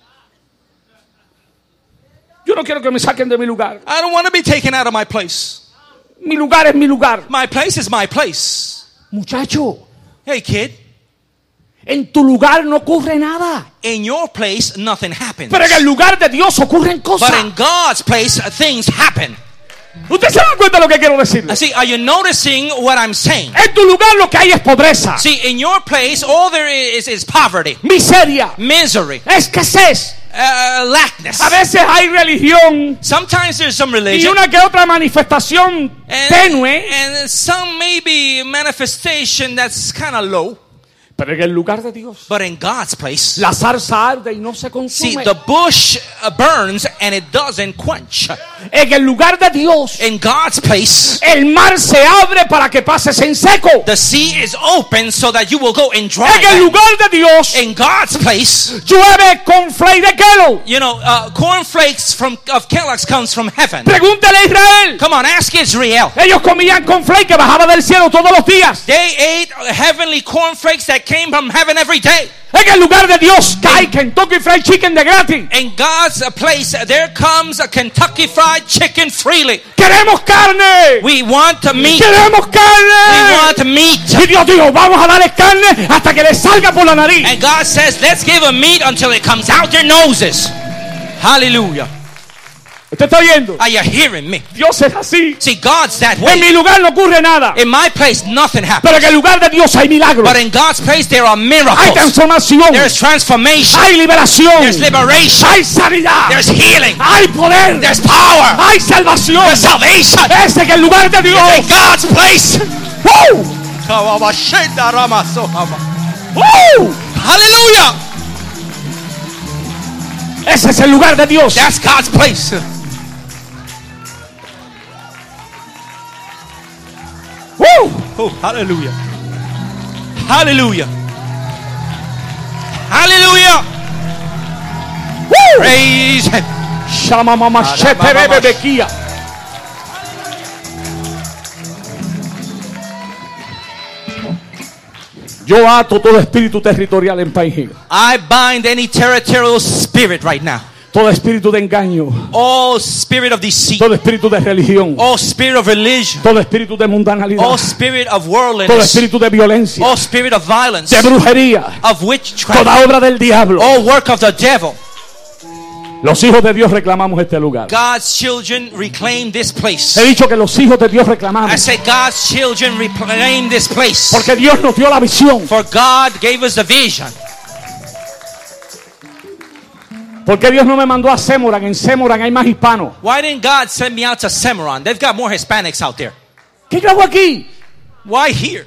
Speaker 1: Yo no quiero que me saquen de mi lugar.
Speaker 2: I don't want to be taken out of my place.
Speaker 1: Mi lugar es mi lugar.
Speaker 2: My place is my place.
Speaker 1: Muchacho,
Speaker 2: Hey, kid,
Speaker 1: en tu lugar no ocurre nada.
Speaker 2: in your place, nothing happens.
Speaker 1: Pero en el lugar de Dios ocurren cosas.
Speaker 2: But in God's place, things happen.
Speaker 1: ¿Usted se da cuenta de lo que quiero decirle?
Speaker 2: See, are you noticing what I'm saying?
Speaker 1: En tu lugar lo que hay es pobreza,
Speaker 2: See, in your place, all there is poverty,
Speaker 1: miseria,
Speaker 2: misery,
Speaker 1: escasez.
Speaker 2: lackness.
Speaker 1: A veces hay religión
Speaker 2: Sometimes there's some
Speaker 1: y
Speaker 2: religion.
Speaker 1: una que otra manifestación tenue.
Speaker 2: And some maybe manifestation that's kind of low.
Speaker 1: Pero en el lugar de Dios,
Speaker 2: But in God's place,
Speaker 1: la zarza arde y no se
Speaker 2: see,
Speaker 1: consume.
Speaker 2: the bush burns and it doesn't quench.
Speaker 1: En el lugar de Dios,
Speaker 2: In God's place,
Speaker 1: el mar se abre para que pases en seco.
Speaker 2: the sea is open so that you will go in dry
Speaker 1: En el
Speaker 2: land.
Speaker 1: lugar de Dios,
Speaker 2: In God's place,
Speaker 1: llueve con flake de Kellogg.
Speaker 2: you know, cornflakes of Kellogg's comes from heaven.
Speaker 1: Pregúntele a Israel.
Speaker 2: Come on, ask Israel.
Speaker 1: Ellos comían con flake que bajaba del cielo todos los días.
Speaker 2: They ate heavenly cornflakes that came from heaven every day.
Speaker 1: En el lugar de Dios cae Kentucky Fried Chicken de gratis.
Speaker 2: In God's place, there comes a Kentucky Fried Chicken freely.
Speaker 1: Queremos carne.
Speaker 2: We want meat.
Speaker 1: Queremos
Speaker 2: We
Speaker 1: carne.
Speaker 2: want meat.
Speaker 1: Y Dios dijo, vamos a darles carne hasta que les salga por la nariz.
Speaker 2: And God says, let's give them meat until it comes out their noses. Hallelujah.
Speaker 1: ¿Usted está oyendo?
Speaker 2: Are you hearing me?
Speaker 1: Dios es así.
Speaker 2: See, God's that
Speaker 1: En
Speaker 2: way.
Speaker 1: mi lugar no ocurre nada.
Speaker 2: In my place, nothing
Speaker 1: Pero
Speaker 2: happens.
Speaker 1: en el lugar de Dios hay milagros.
Speaker 2: But in God's place, there are
Speaker 1: Hay
Speaker 2: miracles.
Speaker 1: transformación.
Speaker 2: There's transformation.
Speaker 1: Hay liberación.
Speaker 2: There's liberation.
Speaker 1: Hay sanidad.
Speaker 2: There's healing.
Speaker 1: Hay poder.
Speaker 2: There's power.
Speaker 1: Hay salvación.
Speaker 2: There's salvation.
Speaker 1: Es en el lugar de Dios.
Speaker 2: In God's place.
Speaker 1: ¡Woo! ¡Woo!
Speaker 2: Hallelujah.
Speaker 1: Ese es el lugar de Dios.
Speaker 2: That's God's place.
Speaker 1: ¡Woo!
Speaker 2: Oh, hallelujah. Hallelujah. Hallelujah.
Speaker 1: ¡Woo!
Speaker 2: Praise Him.
Speaker 1: Shama mama shetere bebekia. Yo ato todo espíritu territorial en Pine Hill.
Speaker 2: I bind any territorial spirit right now.
Speaker 1: Todo espíritu de engaño.
Speaker 2: All spirit of deceit.
Speaker 1: Todo espíritu de religión.
Speaker 2: All spirit of religion.
Speaker 1: Todo espíritu de mundanalidad.
Speaker 2: All spirit of
Speaker 1: Todo
Speaker 2: worldliness.
Speaker 1: espíritu de violencia.
Speaker 2: All spirit of violence.
Speaker 1: De brujería.
Speaker 2: Of witchcraft.
Speaker 1: Toda obra del diablo.
Speaker 2: All work of the devil.
Speaker 1: Los hijos de Dios reclamamos este lugar.
Speaker 2: God's children reclaim this place.
Speaker 1: He dicho que los hijos de Dios
Speaker 2: I
Speaker 1: reclamamos.
Speaker 2: said God's children reclaim this place.
Speaker 1: Porque Dios nos dio la visión.
Speaker 2: For God gave us the vision.
Speaker 1: Porque Dios no me mandó a Semoran. En Semoran hay más hispanos.
Speaker 2: Why didn't God send me out to Cimarron? They've got more Hispanics out there.
Speaker 1: ¿Qué yo hago aquí?
Speaker 2: Why here?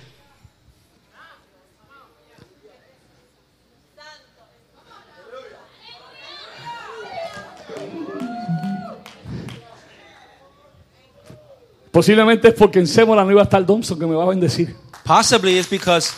Speaker 1: Posiblemente es porque en Semoran no iba a estar Thompson que me va a bendecir.
Speaker 2: Possibly it's because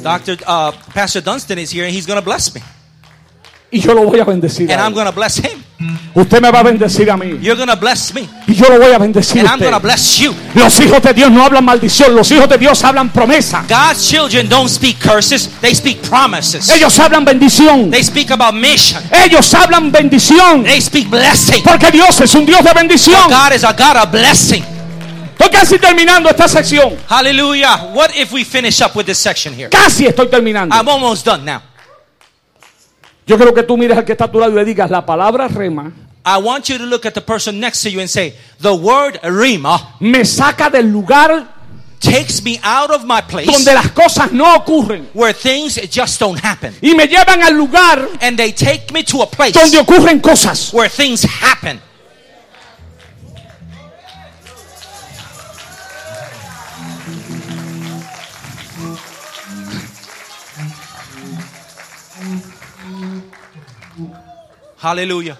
Speaker 2: Pastor Dunstan is here and he's going to bless me.
Speaker 1: Y yo lo voy a bendecir.
Speaker 2: And
Speaker 1: a
Speaker 2: I'm
Speaker 1: él.
Speaker 2: going to bless him.
Speaker 1: Usted me va a bendecir a mí.
Speaker 2: You're going to bless me.
Speaker 1: Y yo lo voy a bendecir
Speaker 2: And
Speaker 1: a
Speaker 2: I'm going to
Speaker 1: usted.
Speaker 2: bless you.
Speaker 1: Los hijos de Dios no hablan maldición. Los hijos de Dios hablan promesa.
Speaker 2: God's children don't speak curses. They speak promises.
Speaker 1: Ellos hablan bendición.
Speaker 2: They speak about mission.
Speaker 1: Ellos hablan bendición.
Speaker 2: They speak blessing.
Speaker 1: Porque Dios es un Dios de bendición.
Speaker 2: God is a God of blessing.
Speaker 1: Estoy casi terminando esta sección.
Speaker 2: Hallelujah. What if we finish up with this section here?
Speaker 1: Casi estoy terminando.
Speaker 2: I'm almost done now.
Speaker 1: Yo creo que tú mires al que está a tu lado y le digas la palabra rema.
Speaker 2: I want you to look at the person next to you and say, the word rhema
Speaker 1: Me saca del lugar
Speaker 2: takes me out of my place
Speaker 1: donde las cosas no ocurren
Speaker 2: where things just don't happen.
Speaker 1: y me llevan al lugar
Speaker 2: And they take me to a place
Speaker 1: donde ocurren cosas.
Speaker 2: where things happen. Hallelujah.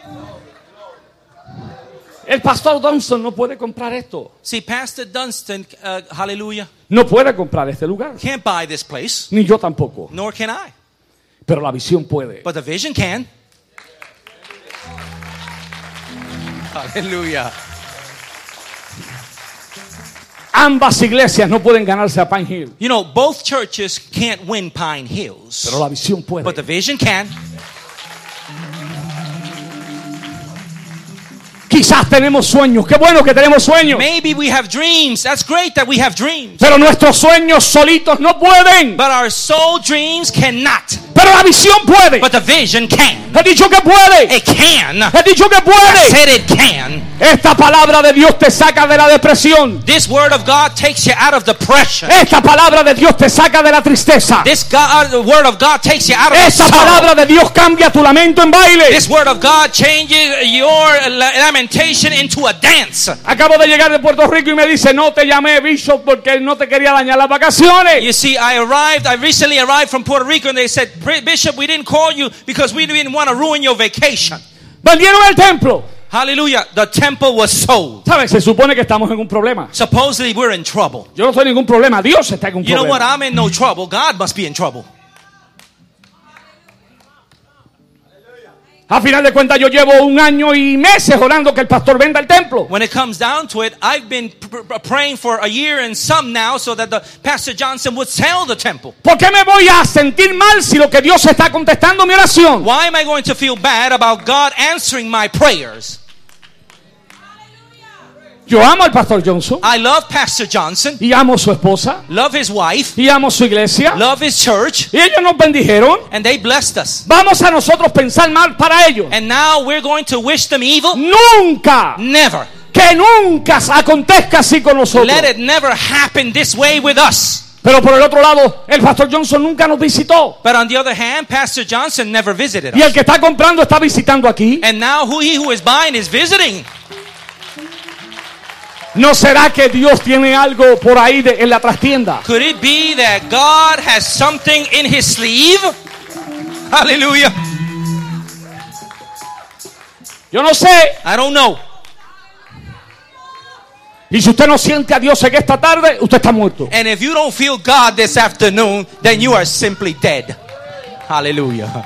Speaker 1: El pastor Dunston no puede comprar esto.
Speaker 2: See, Pastor Dunstan, hallelujah,
Speaker 1: No puede comprar este lugar.
Speaker 2: can't buy this place,
Speaker 1: Ni yo tampoco.
Speaker 2: nor can I.
Speaker 1: Pero la visión puede.
Speaker 2: But the vision can. Hallelujah.
Speaker 1: Ambas iglesias no pueden ganarse a Pine Hill.
Speaker 2: You know, both churches can't win Pine Hills,
Speaker 1: Pero la visión puede.
Speaker 2: but the vision can.
Speaker 1: Quizás tenemos sueños. Qué bueno que tenemos sueños.
Speaker 2: Maybe we have dreams. That's great that we have dreams.
Speaker 1: Pero nuestros sueños solitos no pueden.
Speaker 2: But our soul dreams cannot.
Speaker 1: Pero la visión puede.
Speaker 2: But the vision can.
Speaker 1: He dicho que puede.
Speaker 2: It can.
Speaker 1: He dicho que
Speaker 2: I
Speaker 1: puede.
Speaker 2: said it can.
Speaker 1: Esta palabra de Dios te saca de la depresión.
Speaker 2: This word of God takes you out of depression.
Speaker 1: Esta palabra de Dios te saca de la tristeza.
Speaker 2: This word of God takes you out of
Speaker 1: Esta
Speaker 2: sorrow.
Speaker 1: palabra de Dios cambia tu lamento en baile.
Speaker 2: This word of God changes your lamentation into a dance.
Speaker 1: Acabo de llegar de Puerto Rico y me dice, no te llamé Bishop porque no te quería dañar las vacaciones.
Speaker 2: You see, I recently arrived from Puerto Rico and they said, Bishop, we didn't call you because we didn't want to ruin your vacation.
Speaker 1: Vendieron el templo.
Speaker 2: Hallelujah. The temple was sold.
Speaker 1: ¿Sabes? Se supone que estamos en un problema.
Speaker 2: Supposedly we're in trouble.
Speaker 1: Yo no estoy en ningún problema. Dios está en un
Speaker 2: You know what?
Speaker 1: problema.
Speaker 2: I'm in no trouble. God must be in trouble.
Speaker 1: A final de cuentas yo llevo 1 año y meses orando que el pastor venda el templo.
Speaker 2: When it comes down to it, I've been praying for a year and some now so that the Pastor Johnson would sell the temple.
Speaker 1: ¿Por qué me voy a sentir mal si lo que Dios está contestando mi oración?
Speaker 2: Why am I going to feel bad about God answering my prayers?
Speaker 1: Yo amo al pastor Johnson
Speaker 2: I love Pastor Johnson,
Speaker 1: y amo a su esposa
Speaker 2: love his wife,
Speaker 1: y amo su iglesia
Speaker 2: love his church,
Speaker 1: y ellos nos bendijeron.
Speaker 2: and they blessed us.
Speaker 1: Vamos a nosotros pensar mal para ellos.
Speaker 2: And now we're going to wish them evil?
Speaker 1: Nunca,
Speaker 2: Never.
Speaker 1: que nunca acontezca así con nosotros.
Speaker 2: Let it never happen this way with us.
Speaker 1: Pero por el otro lado, el pastor Johnson nunca nos visitó.
Speaker 2: But on the other hand, Pastor Johnson never visited
Speaker 1: Y el
Speaker 2: us.
Speaker 1: que está comprando está visitando aquí.
Speaker 2: And now he who is buying is visiting.
Speaker 1: ¿No será que Dios tiene algo por ahí en la trastienda?
Speaker 2: Could it be that God has something in his sleeve? Hallelujah.
Speaker 1: Yo no sé.
Speaker 2: I don't know.
Speaker 1: Y si usted no siente a Dios en esta tarde, usted está muerto.
Speaker 2: And if you don't feel God this afternoon, then you are simply dead. Hallelujah.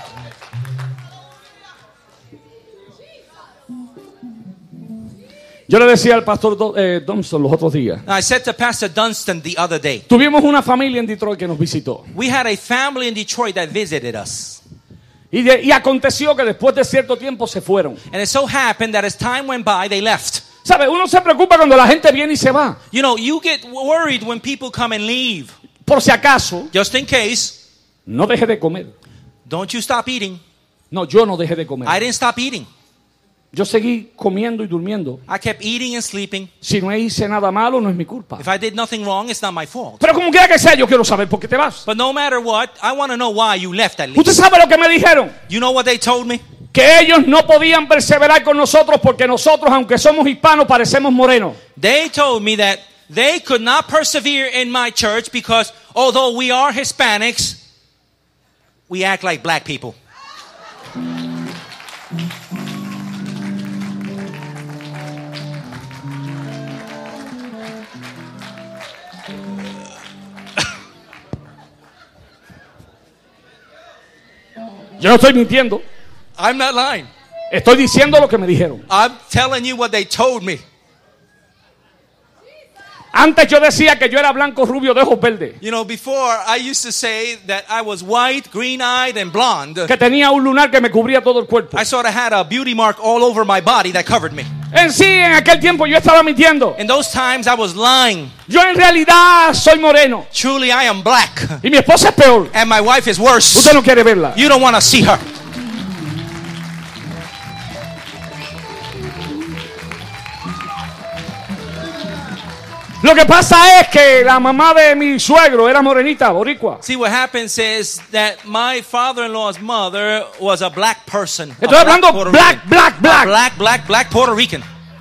Speaker 1: Yo le decía al pastor Thompson los otros días.
Speaker 2: I said to Pastor Dunstan the other day,
Speaker 1: Tuvimos una familia en Detroit que nos visitó.
Speaker 2: we had a family in Detroit that visited us.
Speaker 1: Y aconteció que después de cierto tiempo se fueron.
Speaker 2: And it so happened that as time went by, they left.
Speaker 1: ¿Sabe? Uno se preocupa cuando la gente viene y se va.
Speaker 2: You know, you get worried when people come and leave.
Speaker 1: Por si acaso,
Speaker 2: Just in case,
Speaker 1: no deje de comer.
Speaker 2: don't you stop eating.
Speaker 1: No, yo no dejé de comer.
Speaker 2: I didn't stop eating.
Speaker 1: Yo seguí comiendo y durmiendo.
Speaker 2: I kept eating and sleeping.
Speaker 1: Si no hice nada malo, no es mi culpa.
Speaker 2: If I did nothing wrong, it's not my fault.
Speaker 1: Pero como quiera que sea, yo quiero saber por qué te vas.
Speaker 2: But no matter what, I want to know why you left at
Speaker 1: ¿Usted
Speaker 2: least.
Speaker 1: sabe lo que me dijeron?
Speaker 2: You know what they told me?
Speaker 1: Que ellos no podían perseverar con nosotros porque nosotros, aunque somos hispanos, parecemos morenos.
Speaker 2: They told me that they could not persevere in my church because although we are Hispanics, we act like black people.
Speaker 1: Yo no estoy mintiendo.
Speaker 2: I'm not lying.
Speaker 1: Estoy diciendo lo que me dijeron.
Speaker 2: I'm telling you what they told me.
Speaker 1: Antes yo decía que yo era blanco, rubio, de ojos verdes.
Speaker 2: You know, before I used to say that I was white, green-eyed, and blonde.
Speaker 1: Que tenía un lunar que me cubría todo el cuerpo.
Speaker 2: I sort of had a beauty mark all over my body that covered me.
Speaker 1: En sí, en aquel tiempo yo estaba mintiendo.
Speaker 2: In those times, I was lying.
Speaker 1: Yo en realidad soy moreno.
Speaker 2: Truly, I am black.
Speaker 1: Y mi esposa es peor.
Speaker 2: And my wife is worse.
Speaker 1: Usted no quiere verla.
Speaker 2: You don't want to see her.
Speaker 1: Lo que pasa es que la mamá de mi suegro era morenita, boricua.
Speaker 2: See, what happens is that my father-in-law's mother was a black person.
Speaker 1: Estoy hablando black.
Speaker 2: Black Puerto Rican.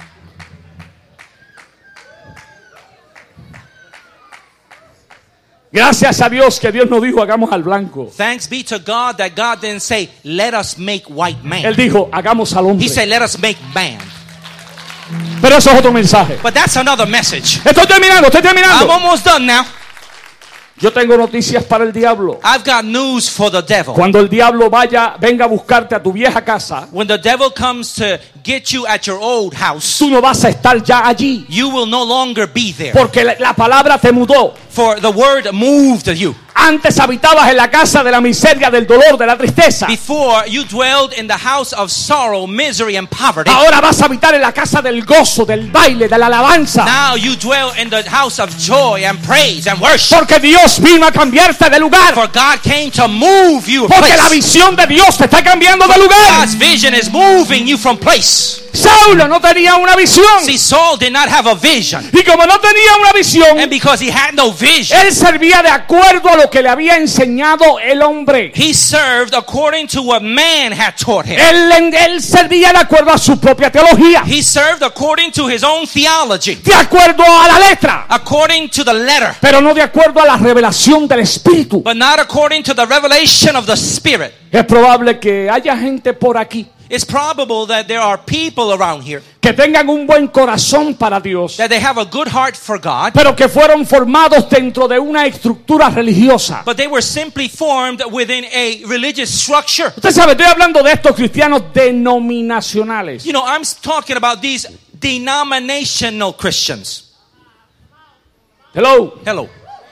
Speaker 1: Gracias a Dios que Dios no dijo hagamos al blanco.
Speaker 2: Thanks be to God that God didn't say, let us make white man.
Speaker 1: Él dijo hagamos al hombre.
Speaker 2: He said, let us make man.
Speaker 1: Pero eso es otro mensaje.
Speaker 2: But that's another message.
Speaker 1: Estoy terminando.
Speaker 2: I'm almost done now.
Speaker 1: Yo tengo noticias para el diablo.
Speaker 2: I've got news for the devil.
Speaker 1: Cuando el diablo venga a buscarte a tu vieja casa,
Speaker 2: when the devil comes to get you at your old house,
Speaker 1: tú no vas a estar ya allí.
Speaker 2: You will no longer be there.
Speaker 1: Porque la palabra te mudó.
Speaker 2: For the word moved you.
Speaker 1: Antes habitabas en la casa de la miseria, del dolor, de la tristeza.
Speaker 2: Before you dwelled in the house of sorrow, misery and poverty.
Speaker 1: Ahora vas a habitar en la casa del gozo, del baile, de la alabanza.
Speaker 2: Now you dwell in the house of joy and praise and worship.
Speaker 1: Porque Dios vino a cambiarte de lugar.
Speaker 2: For God came to move you.
Speaker 1: Porque la visión de Dios te está cambiando de lugar.
Speaker 2: God's vision is moving you from place.
Speaker 1: Saulo no tenía una visión.
Speaker 2: See, Saul did not have a vision.
Speaker 1: Y como no tenía una visión,
Speaker 2: and because he had no vision,
Speaker 1: él servía de acuerdo a lo que le había enseñado el hombre.
Speaker 2: He served according to what man had taught him.
Speaker 1: Él servía de acuerdo a su propia teología.
Speaker 2: He served according to his own theology.
Speaker 1: De acuerdo a la letra.
Speaker 2: According to the letter.
Speaker 1: Pero no de acuerdo a la revelación del Espíritu.
Speaker 2: But not according to the revelation of the Spirit.
Speaker 1: Es probable que haya gente por aquí.
Speaker 2: It's probable that there are people around here
Speaker 1: que tengan un buen corazón para Dios,
Speaker 2: that they have a good heart for God,
Speaker 1: pero que fueron formados dentro de una estructura religiosa.
Speaker 2: But they were simply formed within a religious structure.
Speaker 1: Usted sabe, estoy hablando de estos cristianos denominacionales.
Speaker 2: You know, I'm talking about these denominational Christians.
Speaker 1: Hello.
Speaker 2: Hello.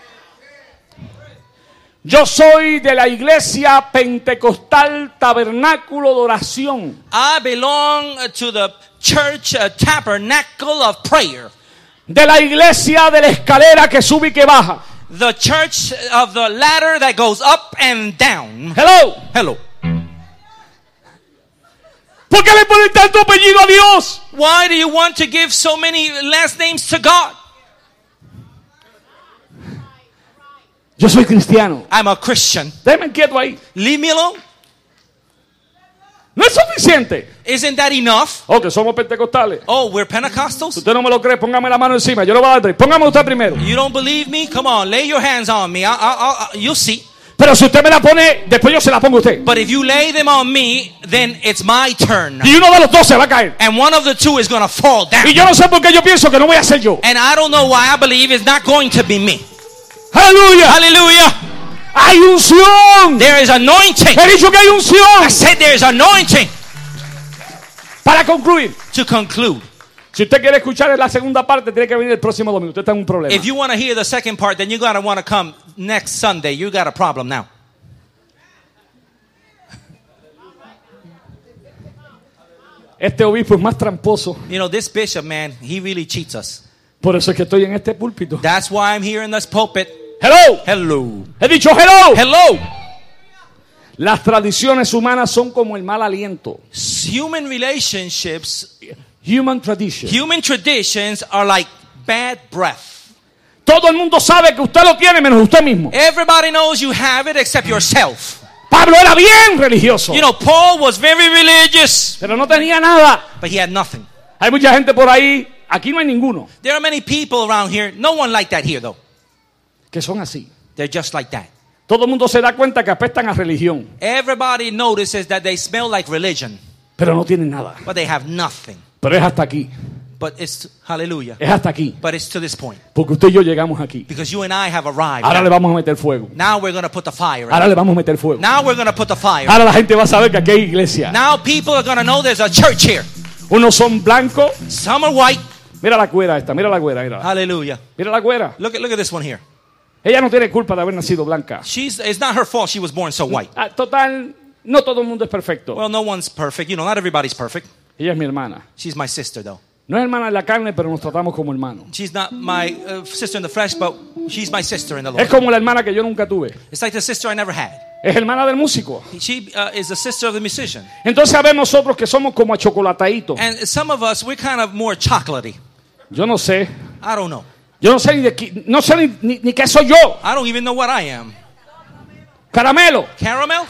Speaker 1: Yo soy de la iglesia pentecostal tabernáculo de oración.
Speaker 2: I belong to the church tabernacle of prayer.
Speaker 1: De la iglesia de la escalera que sube y que baja.
Speaker 2: The church of the ladder that goes up and down.
Speaker 1: Hello.
Speaker 2: Hello.
Speaker 1: ¿Por qué le ponen tanto apellido a Dios?
Speaker 2: Why do you want to give so many last names to God?
Speaker 1: Yo soy cristiano.
Speaker 2: I'm a Christian.
Speaker 1: Déjame quieto ahí.
Speaker 2: Leave me alone.
Speaker 1: No es suficiente.
Speaker 2: Isn't that enough?
Speaker 1: Oh, que somos pentecostales.
Speaker 2: Oh, we're Pentecostals?
Speaker 1: Si usted no me lo cree, póngame la mano encima. Yo le voy a dar 3. Póngame usted primero.
Speaker 2: You don't believe me? Come on, lay your hands on me. You'll see.
Speaker 1: Pero si usted me la pone, después yo se la pongo a usted.
Speaker 2: But if you lay them on me, then it's my turn.
Speaker 1: Y uno de los dos se va a caer.
Speaker 2: And one of the two is going to fall down.
Speaker 1: Y yo no sé por qué yo pienso que no voy a ser yo.
Speaker 2: And I don't know why I believe it's not going to be me.
Speaker 1: Aleluya.
Speaker 2: Hallelujah.
Speaker 1: Hay unción.
Speaker 2: There is anointing.
Speaker 1: He dicho que hay unción.
Speaker 2: I said there is anointing.
Speaker 1: Para concluir.
Speaker 2: To conclude.
Speaker 1: Si usted quiere escuchar la segunda parte, tiene que venir el próximo domingo. Usted está en un problema.
Speaker 2: If you want to hear the second part, then you're going to want to come next Sunday. You got a problem now.
Speaker 1: Este obispo es más tramposo.
Speaker 2: You know, this bishop, man, he really cheats us.
Speaker 1: Por eso es que estoy en este púlpito.
Speaker 2: That's why I'm here in this pulpit.
Speaker 1: Hello.
Speaker 2: Hello.
Speaker 1: He dicho hello.
Speaker 2: Hello.
Speaker 1: Las tradiciones humanas son como el mal aliento.
Speaker 2: Human relationships,
Speaker 1: Human traditions
Speaker 2: are like bad breath.
Speaker 1: Todo el mundo sabe que usted lo tiene menos usted mismo.
Speaker 2: Everybody knows you have it except yourself.
Speaker 1: Pablo era bien religioso.
Speaker 2: You know, Paul was very religious.
Speaker 1: Pero no tenía nada.
Speaker 2: But he had nothing.
Speaker 1: Hay mucha gente por ahí. Aquí no hay ninguno.
Speaker 2: There are many people around here. No one like that here, though.
Speaker 1: Que son así.
Speaker 2: They're just like that.
Speaker 1: Todo el mundo se da cuenta que apestan a religión.
Speaker 2: Everybody notices that they smell like religion.
Speaker 1: Pero no tienen nada.
Speaker 2: But they have nothing.
Speaker 1: Pero es hasta aquí.
Speaker 2: But it's, hallelujah.
Speaker 1: Es hasta aquí.
Speaker 2: But it's to this point.
Speaker 1: Porque usted y yo llegamos aquí.
Speaker 2: Because you and I have arrived.
Speaker 1: Ahora
Speaker 2: now.
Speaker 1: le vamos a meter fuego.
Speaker 2: Now we're going to put the fire in.
Speaker 1: Ahora le vamos a meter fuego.
Speaker 2: Now we're going to put the fire.
Speaker 1: Ahora la gente va a saber que aquí hay iglesia.
Speaker 2: Now people are going to know there's a church here.
Speaker 1: Unos son blancos.
Speaker 2: Some are white.
Speaker 1: Mira la güera esta, mira la güera, mira.
Speaker 2: Hallelujah.
Speaker 1: Mira la güera.
Speaker 2: Look at this one here.
Speaker 1: Ella no tiene culpa de haber nacido blanca.
Speaker 2: It's not her fault she was born so white.
Speaker 1: Total, no todo el mundo es perfecto.
Speaker 2: Well, no one's perfect. You know, not everybody's perfect.
Speaker 1: Ella es mi hermana.
Speaker 2: She's my sister, though.
Speaker 1: No es hermana en la carne, pero nos tratamos como hermanos.
Speaker 2: She's not my sister in the flesh, but she's my sister in the Lord.
Speaker 1: Es como la hermana que yo nunca tuve.
Speaker 2: It's like the sister I never had.
Speaker 1: Es hermana del músico.
Speaker 2: She is the sister of the musician.
Speaker 1: Entonces a ver nosotros que somos como achocolataditos.
Speaker 2: And some of us, we're kind of more chocolatey.
Speaker 1: Yo no sé.
Speaker 2: I don't know.
Speaker 1: Yo no sé ni de qué, no sé ni qué soy yo.
Speaker 2: I don't even know what I am.
Speaker 1: Caramelo.
Speaker 2: Caramel?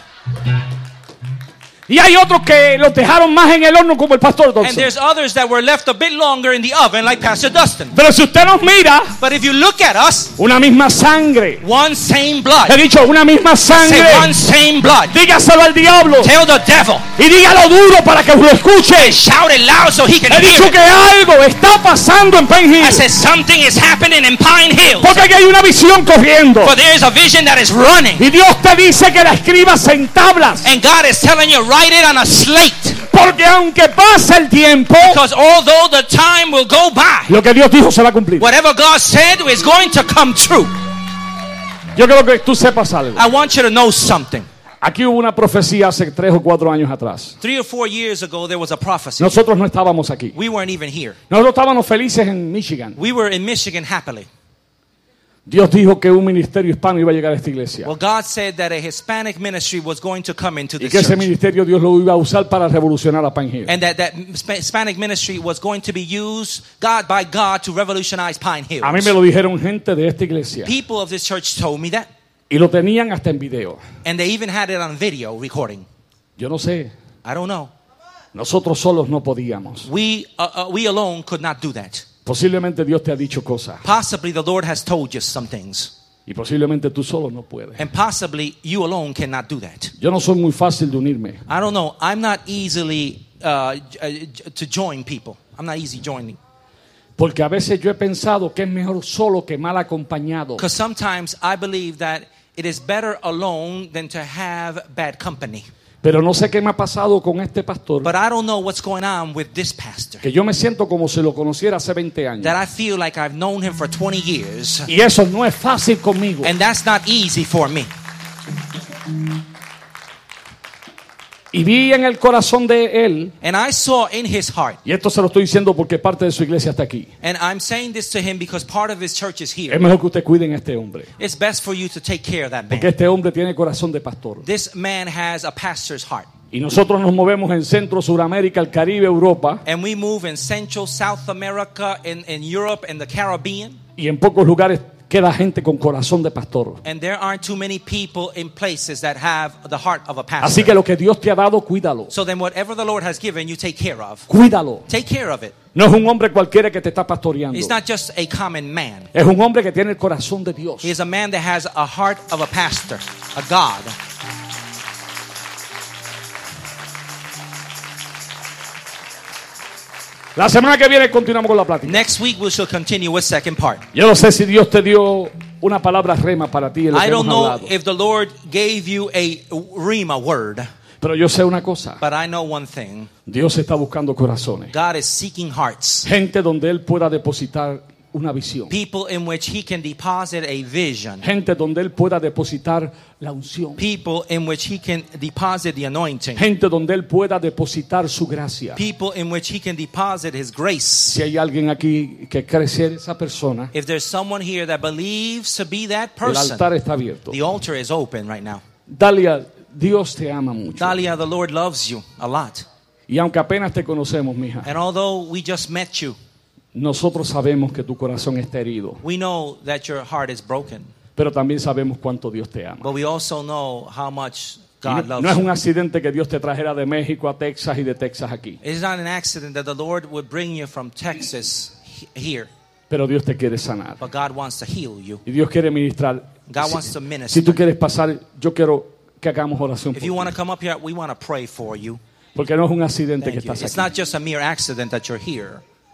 Speaker 1: Y hay otros que los dejaron más en el horno como el pastor
Speaker 2: And
Speaker 1: Dodson.
Speaker 2: there's others that were left a bit longer in the oven like Pastor Dustin.
Speaker 1: Pero si usted nos mira,
Speaker 2: But if you look at us,
Speaker 1: una misma sangre.
Speaker 2: one same blood.
Speaker 1: He dicho, una misma
Speaker 2: Say
Speaker 1: sangre.
Speaker 2: one same blood.
Speaker 1: Dígaselo al diablo.
Speaker 2: Tell the devil.
Speaker 1: Y dígalo duro para que lo escuche.
Speaker 2: Shout it loud so he can
Speaker 1: He
Speaker 2: hear
Speaker 1: dicho
Speaker 2: it.
Speaker 1: que algo está pasando en Pine
Speaker 2: I
Speaker 1: Hill.
Speaker 2: said something is happening in Pine Hills.
Speaker 1: Porque aquí hay una visión corriendo.
Speaker 2: For there is a vision that is running.
Speaker 1: Y Dios te dice que la escribas en tablas.
Speaker 2: And God is telling you, write it on a slate.
Speaker 1: Porque aunque pase el tiempo,
Speaker 2: Because although the time will go by,
Speaker 1: lo que Dios dijo se va a cumplir.
Speaker 2: whatever God said is going to come true.
Speaker 1: Yo quiero que tú sepas algo.
Speaker 2: I want you to know something.
Speaker 1: Aquí hubo una profecía hace 3 o 4 años atrás.
Speaker 2: 3 or 4 years ago, there was a prophecy.
Speaker 1: Nosotros no estábamos aquí.
Speaker 2: We weren't even here.
Speaker 1: Nosotros estábamos felices en Michigan.
Speaker 2: We were in Michigan happily.
Speaker 1: Dios dijo que un ministerio hispano iba a llegar a esta iglesia.
Speaker 2: Well, God said that a Hispanic ministry was going to come into
Speaker 1: Y
Speaker 2: this
Speaker 1: que ese
Speaker 2: church.
Speaker 1: ministerio Dios lo iba a usar para revolucionar a Pine Hill.
Speaker 2: And that Hispanic ministry was going to be used by God to revolutionize Pine Hills.
Speaker 1: A mí me lo dijeron gente de esta iglesia.
Speaker 2: People of this church told me that.
Speaker 1: Y lo tenían hasta en video.
Speaker 2: And they even had it on video recording.
Speaker 1: Yo no sé.
Speaker 2: I don't know.
Speaker 1: Nosotros solos no podíamos.
Speaker 2: We alone could not do that.
Speaker 1: Posiblemente Dios te ha dicho cosas.
Speaker 2: Possibly the Lord has told you some things.
Speaker 1: Y posiblemente tú solo no puedes.
Speaker 2: And possibly you alone cannot do that.
Speaker 1: Yo no soy muy fácil de unirme.
Speaker 2: I don't know. I'm not easily to join people. I'm not easy joining.
Speaker 1: Porque a veces yo he pensado que es mejor solo que mal acompañado.
Speaker 2: Because sometimes I believe that it is better alone than to have bad company.
Speaker 1: Pero no sé qué me ha pasado con este pastor.
Speaker 2: But I don't know what's going on with this pastor.
Speaker 1: Que yo me siento como si lo conociera hace 20 años.
Speaker 2: That I feel like I've known him for 20 years.
Speaker 1: Y eso no es fácil conmigo.
Speaker 2: And that's not easy for me.
Speaker 1: Y vi en el corazón de él,
Speaker 2: And I saw in his heart.
Speaker 1: y esto se lo estoy diciendo porque parte de su iglesia está aquí.
Speaker 2: And I'm saying this to him because part of his church is here.
Speaker 1: Es mejor que usted cuiden a este hombre.
Speaker 2: It's best for you to take care of that
Speaker 1: Porque
Speaker 2: man.
Speaker 1: este hombre tiene corazón de pastor.
Speaker 2: This man has a pastor's heart.
Speaker 1: Y nosotros nos movemos en Centro, Suramérica, el Caribe, Europa.
Speaker 2: And we move in Central, South America, in Europe, and the Caribbean.
Speaker 1: Y en pocos lugares queda gente con corazón de pastor.
Speaker 2: And there aren't too many people in places that have the heart of a pastor.
Speaker 1: Así que lo que Dios te ha dado, cuídalo.
Speaker 2: So then whatever the Lord has given, you take care of.
Speaker 1: Cuídalo.
Speaker 2: Take care of it.
Speaker 1: No es un hombre cualquiera que te está pastoreando.
Speaker 2: He's not just a common man.
Speaker 1: Es un hombre que tiene el corazón de Dios.
Speaker 2: He is a man that has a heart of a pastor, a God.
Speaker 1: La semana que viene continuamos con la plática.
Speaker 2: Next week we shall continue with second part.
Speaker 1: Yo no sé si Dios te dio una palabra rema para ti en lo
Speaker 2: I
Speaker 1: que
Speaker 2: don't
Speaker 1: hemos
Speaker 2: know
Speaker 1: hablado.
Speaker 2: if the Lord gave you a rhema word,
Speaker 1: Pero yo sé una cosa.
Speaker 2: but I know one thing.
Speaker 1: Dios está buscando corazones.
Speaker 2: God is seeking hearts.
Speaker 1: Gente donde Él pueda depositar una visión.
Speaker 2: People in which he can deposit a vision.
Speaker 1: Gente donde Él pueda depositar la unción.
Speaker 2: People in which he can deposit the anointing.
Speaker 1: Gente donde Él pueda depositar su gracia.
Speaker 2: People in which he can deposit his grace.
Speaker 1: Si hay alguien aquí que cree ser esa persona,
Speaker 2: If there's someone here that believes to be that
Speaker 1: el
Speaker 2: person,
Speaker 1: altar está abierto.
Speaker 2: the altar is open right now.
Speaker 1: Dalia, Dios te ama mucho.
Speaker 2: Dalia, the Lord loves you a lot.
Speaker 1: Y aunque apenas te conocemos, mija,
Speaker 2: And although we just met you,
Speaker 1: nosotros sabemos que tu corazón está herido.
Speaker 2: we know that your heart is broken.
Speaker 1: Pero también sabemos cuánto Dios te ama.
Speaker 2: But we also know how much
Speaker 1: Y
Speaker 2: God
Speaker 1: no
Speaker 2: loves
Speaker 1: es un
Speaker 2: you.
Speaker 1: accidente que Dios te trajera de México a Texas y de Texas aquí.
Speaker 2: It's not an accident that the Lord would bring you from Texas here.
Speaker 1: Pero Dios te quiere sanar.
Speaker 2: But God wants to heal you.
Speaker 1: Y Dios quiere ministrar.
Speaker 2: God wants to
Speaker 1: Si
Speaker 2: minister.
Speaker 1: tú quieres pasar, yo quiero que hagamos oración
Speaker 2: If
Speaker 1: por
Speaker 2: you
Speaker 1: ti.
Speaker 2: want to come up here, we want to pray for you.
Speaker 1: Porque no es un accidente que
Speaker 2: Thank you.
Speaker 1: estás
Speaker 2: It's
Speaker 1: aquí.
Speaker 2: not just a mere accident that you're here.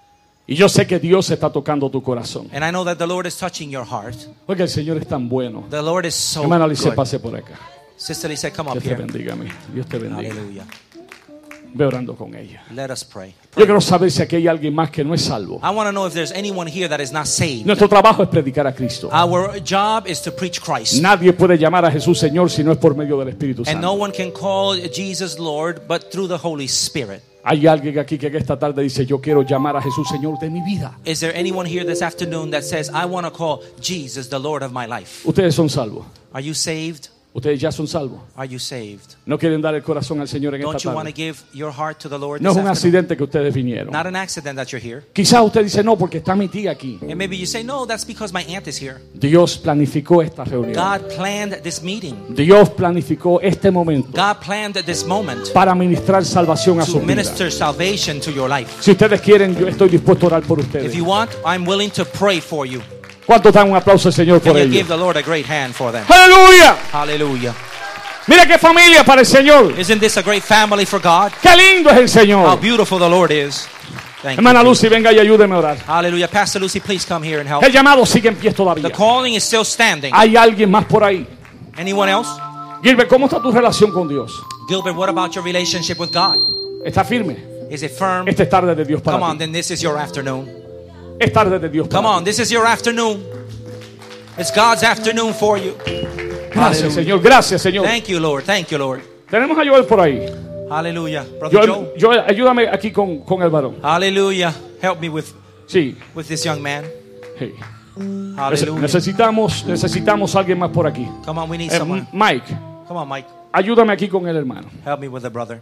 Speaker 1: Y yo sé que Dios está tocando tu corazón.
Speaker 2: And I know that the Lord is touching your heart.
Speaker 1: Porque el Señor es tan bueno.
Speaker 2: The Lord is so
Speaker 1: Hermana Alicia,
Speaker 2: good.
Speaker 1: pase por acá.
Speaker 2: Sister Lisa, come up
Speaker 1: Dios te
Speaker 2: here.
Speaker 1: bendiga a mí. Dios te bendiga.
Speaker 2: Hallelujah.
Speaker 1: Ve orando con ella.
Speaker 2: Let us pray.
Speaker 1: Yo quiero saber si aquí hay alguien más que no es salvo.
Speaker 2: I want to know if there's anyone here that is not saved.
Speaker 1: Nuestro trabajo es predicar a Cristo.
Speaker 2: Our job is to preach Christ.
Speaker 1: Nadie puede llamar a Jesús Señor si no es por medio del Espíritu
Speaker 2: And no
Speaker 1: Santo.
Speaker 2: one can call Jesus Lord but through the Holy Spirit.
Speaker 1: Hay alguien aquí que esta tarde dice, yo quiero llamar a Jesús Señor de mi vida.
Speaker 2: Is there anyone here this afternoon that says, I want to call Jesus the Lord of my life?
Speaker 1: Ustedes son salvos.
Speaker 2: Are you saved?
Speaker 1: Ustedes ya son salvos.
Speaker 2: Are you saved?
Speaker 1: No quieren dar el corazón al Señor en
Speaker 2: Don't
Speaker 1: esta
Speaker 2: you want to
Speaker 1: tarde.
Speaker 2: give your heart to the Lord
Speaker 1: No
Speaker 2: this
Speaker 1: es un
Speaker 2: afternoon?
Speaker 1: accidente que ustedes vinieron.
Speaker 2: Not an accident that you're here.
Speaker 1: Quizás usted dice, no, porque está mi tía aquí.
Speaker 2: And maybe you say, no, that's because my aunt is here.
Speaker 1: Dios planificó esta reunión.
Speaker 2: God planned this meeting.
Speaker 1: Dios planificó este momento
Speaker 2: God planned this moment
Speaker 1: para ministrar salvación a
Speaker 2: to
Speaker 1: sus vidas.
Speaker 2: minister salvation to your life.
Speaker 1: Si ustedes quieren, yo estoy dispuesto a orar por ustedes.
Speaker 2: If you want, I'm willing to pray for you.
Speaker 1: ¿Cuántos dan un aplauso al Señor
Speaker 2: Can
Speaker 1: por
Speaker 2: you
Speaker 1: ello?
Speaker 2: give the Lord a great hand for them?
Speaker 1: ¡Aleluya!
Speaker 2: Hallelujah.
Speaker 1: Mira qué familia para el Señor.
Speaker 2: Isn't this a great family for God?
Speaker 1: ¡Qué lindo es el
Speaker 2: How
Speaker 1: Señor!
Speaker 2: beautiful the Lord is. Thank you.
Speaker 1: Hermana Lucy, venga y ayúdeme a orar.
Speaker 2: Hallelujah. Pastor Lucy, please come here and help.
Speaker 1: El llamado sigue en pie todavía.
Speaker 2: The calling is still standing.
Speaker 1: Hay alguien más por ahí.
Speaker 2: Anyone else?
Speaker 1: Gilbert, ¿cómo está tu relación con Dios?
Speaker 2: Gilbert, what about your relationship with God?
Speaker 1: ¿Está firme?
Speaker 2: Is it firm?
Speaker 1: Esta es tarde de Dios
Speaker 2: Come
Speaker 1: para
Speaker 2: on,
Speaker 1: ti.
Speaker 2: then this is your afternoon.
Speaker 1: Es tarde de Dios
Speaker 2: Come
Speaker 1: para
Speaker 2: on, this is your afternoon. It's God's afternoon for you.
Speaker 1: ti. Gracias, Señor. Gracias, Señor.
Speaker 2: Thank you, Lord. Thank you, Lord.
Speaker 1: Tenemos a Joel por ahí.
Speaker 2: Hallelujah. Brother Joe.
Speaker 1: Joel, ayúdame aquí con el varón.
Speaker 2: Hallelujah. Help me with
Speaker 1: Sí.
Speaker 2: this young man.
Speaker 1: Sí.
Speaker 2: Hallelujah.
Speaker 1: Necesitamos a alguien más por aquí.
Speaker 2: Come on, we need someone.
Speaker 1: Mike,
Speaker 2: Come on, Mike.
Speaker 1: ayúdame aquí con el hermano.
Speaker 2: Help me with the brother.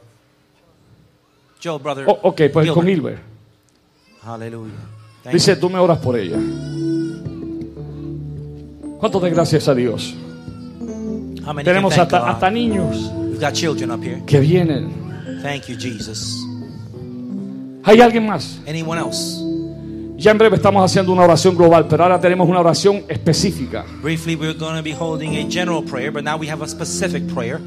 Speaker 2: Joe, brother.
Speaker 1: Oh, ok, pues con
Speaker 2: Gilbert.
Speaker 1: Gilbert.
Speaker 2: Hallelujah. Thank
Speaker 1: Dice, tú me oras por ella. ¿Cuánto de gracias a Dios?
Speaker 2: you. How many
Speaker 1: Tenemos
Speaker 2: can thank
Speaker 1: hasta
Speaker 2: God?
Speaker 1: niños
Speaker 2: We've got children up here.
Speaker 1: que vienen.
Speaker 2: Thank you, Jesus.
Speaker 1: ¿Hay alguien más?
Speaker 2: Anyone else?
Speaker 1: Ya en breve estamos haciendo una oración global, pero ahora tenemos una oración específica.
Speaker 2: Briefly, we're going to be holding a general prayer, but now we have a specific prayer.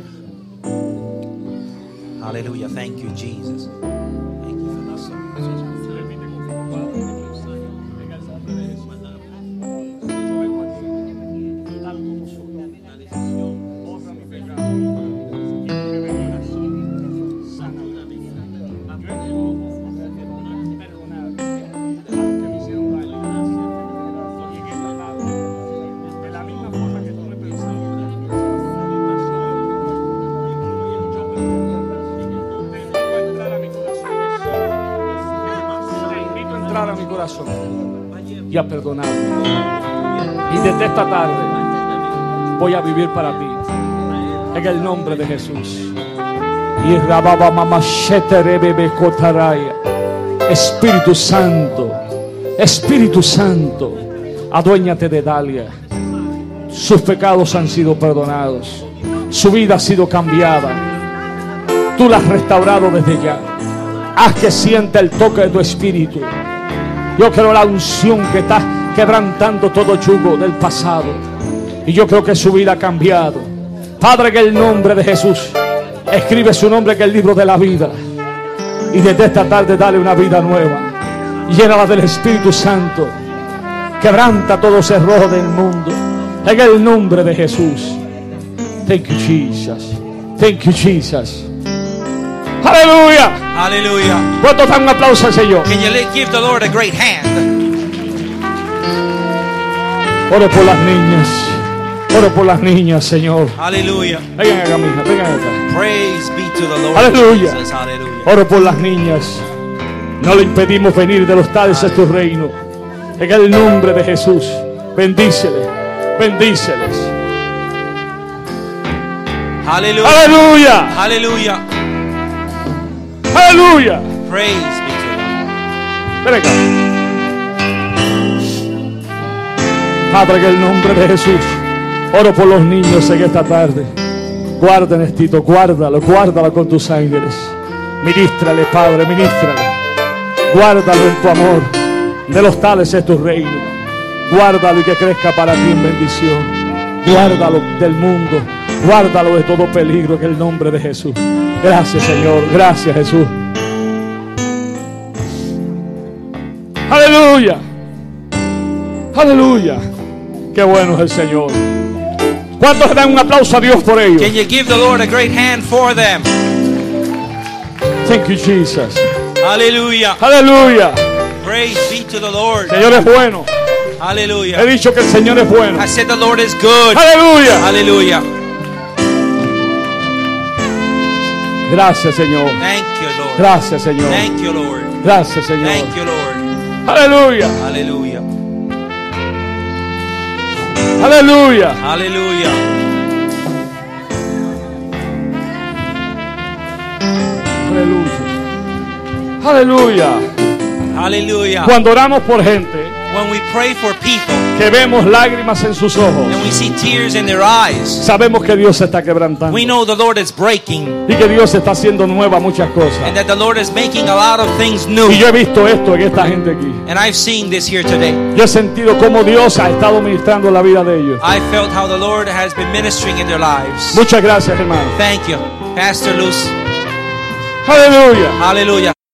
Speaker 2: Hallelujah. Thank you, Jesus. Thank you for this.
Speaker 1: A mi corazón y a perdonarme. Y desde esta tarde voy a vivir para ti en el nombre de Jesús. Y rababa mamashete rebebe kotaraya. Espíritu Santo, Espíritu Santo, aduéñate de Dalia. Sus pecados han sido perdonados, su vida ha sido cambiada. Tú la has restaurado desde ya. Haz que sienta el toque de tu espíritu. Yo creo la unción que está quebrantando todo yugo del pasado. Y yo creo que su vida ha cambiado. Padre, en el nombre de Jesús, escribe su nombre en el libro de la vida. Y desde esta tarde dale una vida nueva. Llénala del Espíritu Santo. Quebranta todo ese rojo del mundo. En el nombre de Jesús. Thank you, Jesus. Thank you, Jesus. Aleluya.
Speaker 2: Hallelujah.
Speaker 1: ¿Cuántos dan un aplauso al Señor?
Speaker 2: Can you give the Lord a great hand?
Speaker 1: Oro por las niñas. Oro por las niñas, Señor.
Speaker 2: Hallelujah.
Speaker 1: Vengan acá, mija. Vengan acá.
Speaker 2: Praise be to the Lord
Speaker 1: Aleluya.
Speaker 2: Jesus. Hallelujah.
Speaker 1: Oro por las niñas. No le impedimos venir de los tales a tu reino. En el nombre de Jesús. Bendíceles. Bendíceles.
Speaker 2: Hallelujah.
Speaker 1: Aleluya.
Speaker 2: Hallelujah.
Speaker 1: Aleluya.
Speaker 2: Praise be to
Speaker 1: Ven acá. Padre, en el nombre de Jesús, oro por los niños en esta tarde. Guarda, Nestito, guárdalo con tus ángeles. Ministrale, Padre, ministrale. Guárdalo en tu amor. De los tales es tu reino. Guárdalo y que crezca para ti en bendición. Guárdalo del mundo. Guárdalo de todo peligro en el nombre de Jesús. Gracias, Señor. Gracias, Jesús. Aleluya. Aleluya. Qué bueno es el Señor. ¿Cuántos dan un aplauso a Dios por ellos?
Speaker 2: Can you give the Lord a great hand for them?
Speaker 1: Thank you, Jesus.
Speaker 2: Hallelujah.
Speaker 1: Aleluya.
Speaker 2: Praise be to the Lord.
Speaker 1: El Señor es bueno.
Speaker 2: Hallelujah.
Speaker 1: He dicho que el Señor es bueno.
Speaker 2: I said the Lord is good.
Speaker 1: Aleluya.
Speaker 2: Hallelujah.
Speaker 1: Gracias, Señor.
Speaker 2: Thank you, Lord.
Speaker 1: Gracias, Señor.
Speaker 2: Thank you, Lord.
Speaker 1: Gracias, Señor.
Speaker 2: Thank you, Lord.
Speaker 1: Aleluya.
Speaker 2: Hallelujah.
Speaker 1: Aleluya.
Speaker 2: Hallelujah.
Speaker 1: Aleluya. Aleluya.
Speaker 2: Hallelujah.
Speaker 1: Cuando oramos por gente
Speaker 2: When we pray for people
Speaker 1: que vemos lágrimas en sus ojos,
Speaker 2: and we see tears in their eyes,
Speaker 1: sabemos que Dios se está quebrantando
Speaker 2: we know the Lord is breaking
Speaker 1: y que Dios está haciendo nueva muchas cosas.
Speaker 2: and that the Lord is making a lot of things new.
Speaker 1: Y yo he visto esto en esta gente aquí.
Speaker 2: And I've seen this here today.
Speaker 1: Yo he sentido cómo Dios ha estado ministrando la vida de ellos.
Speaker 2: I felt how the Lord has been ministering in their lives.
Speaker 1: Muchas gracias, hermano.
Speaker 2: Thank you, Pastor Luz.
Speaker 1: Aleluya.
Speaker 2: Hallelujah.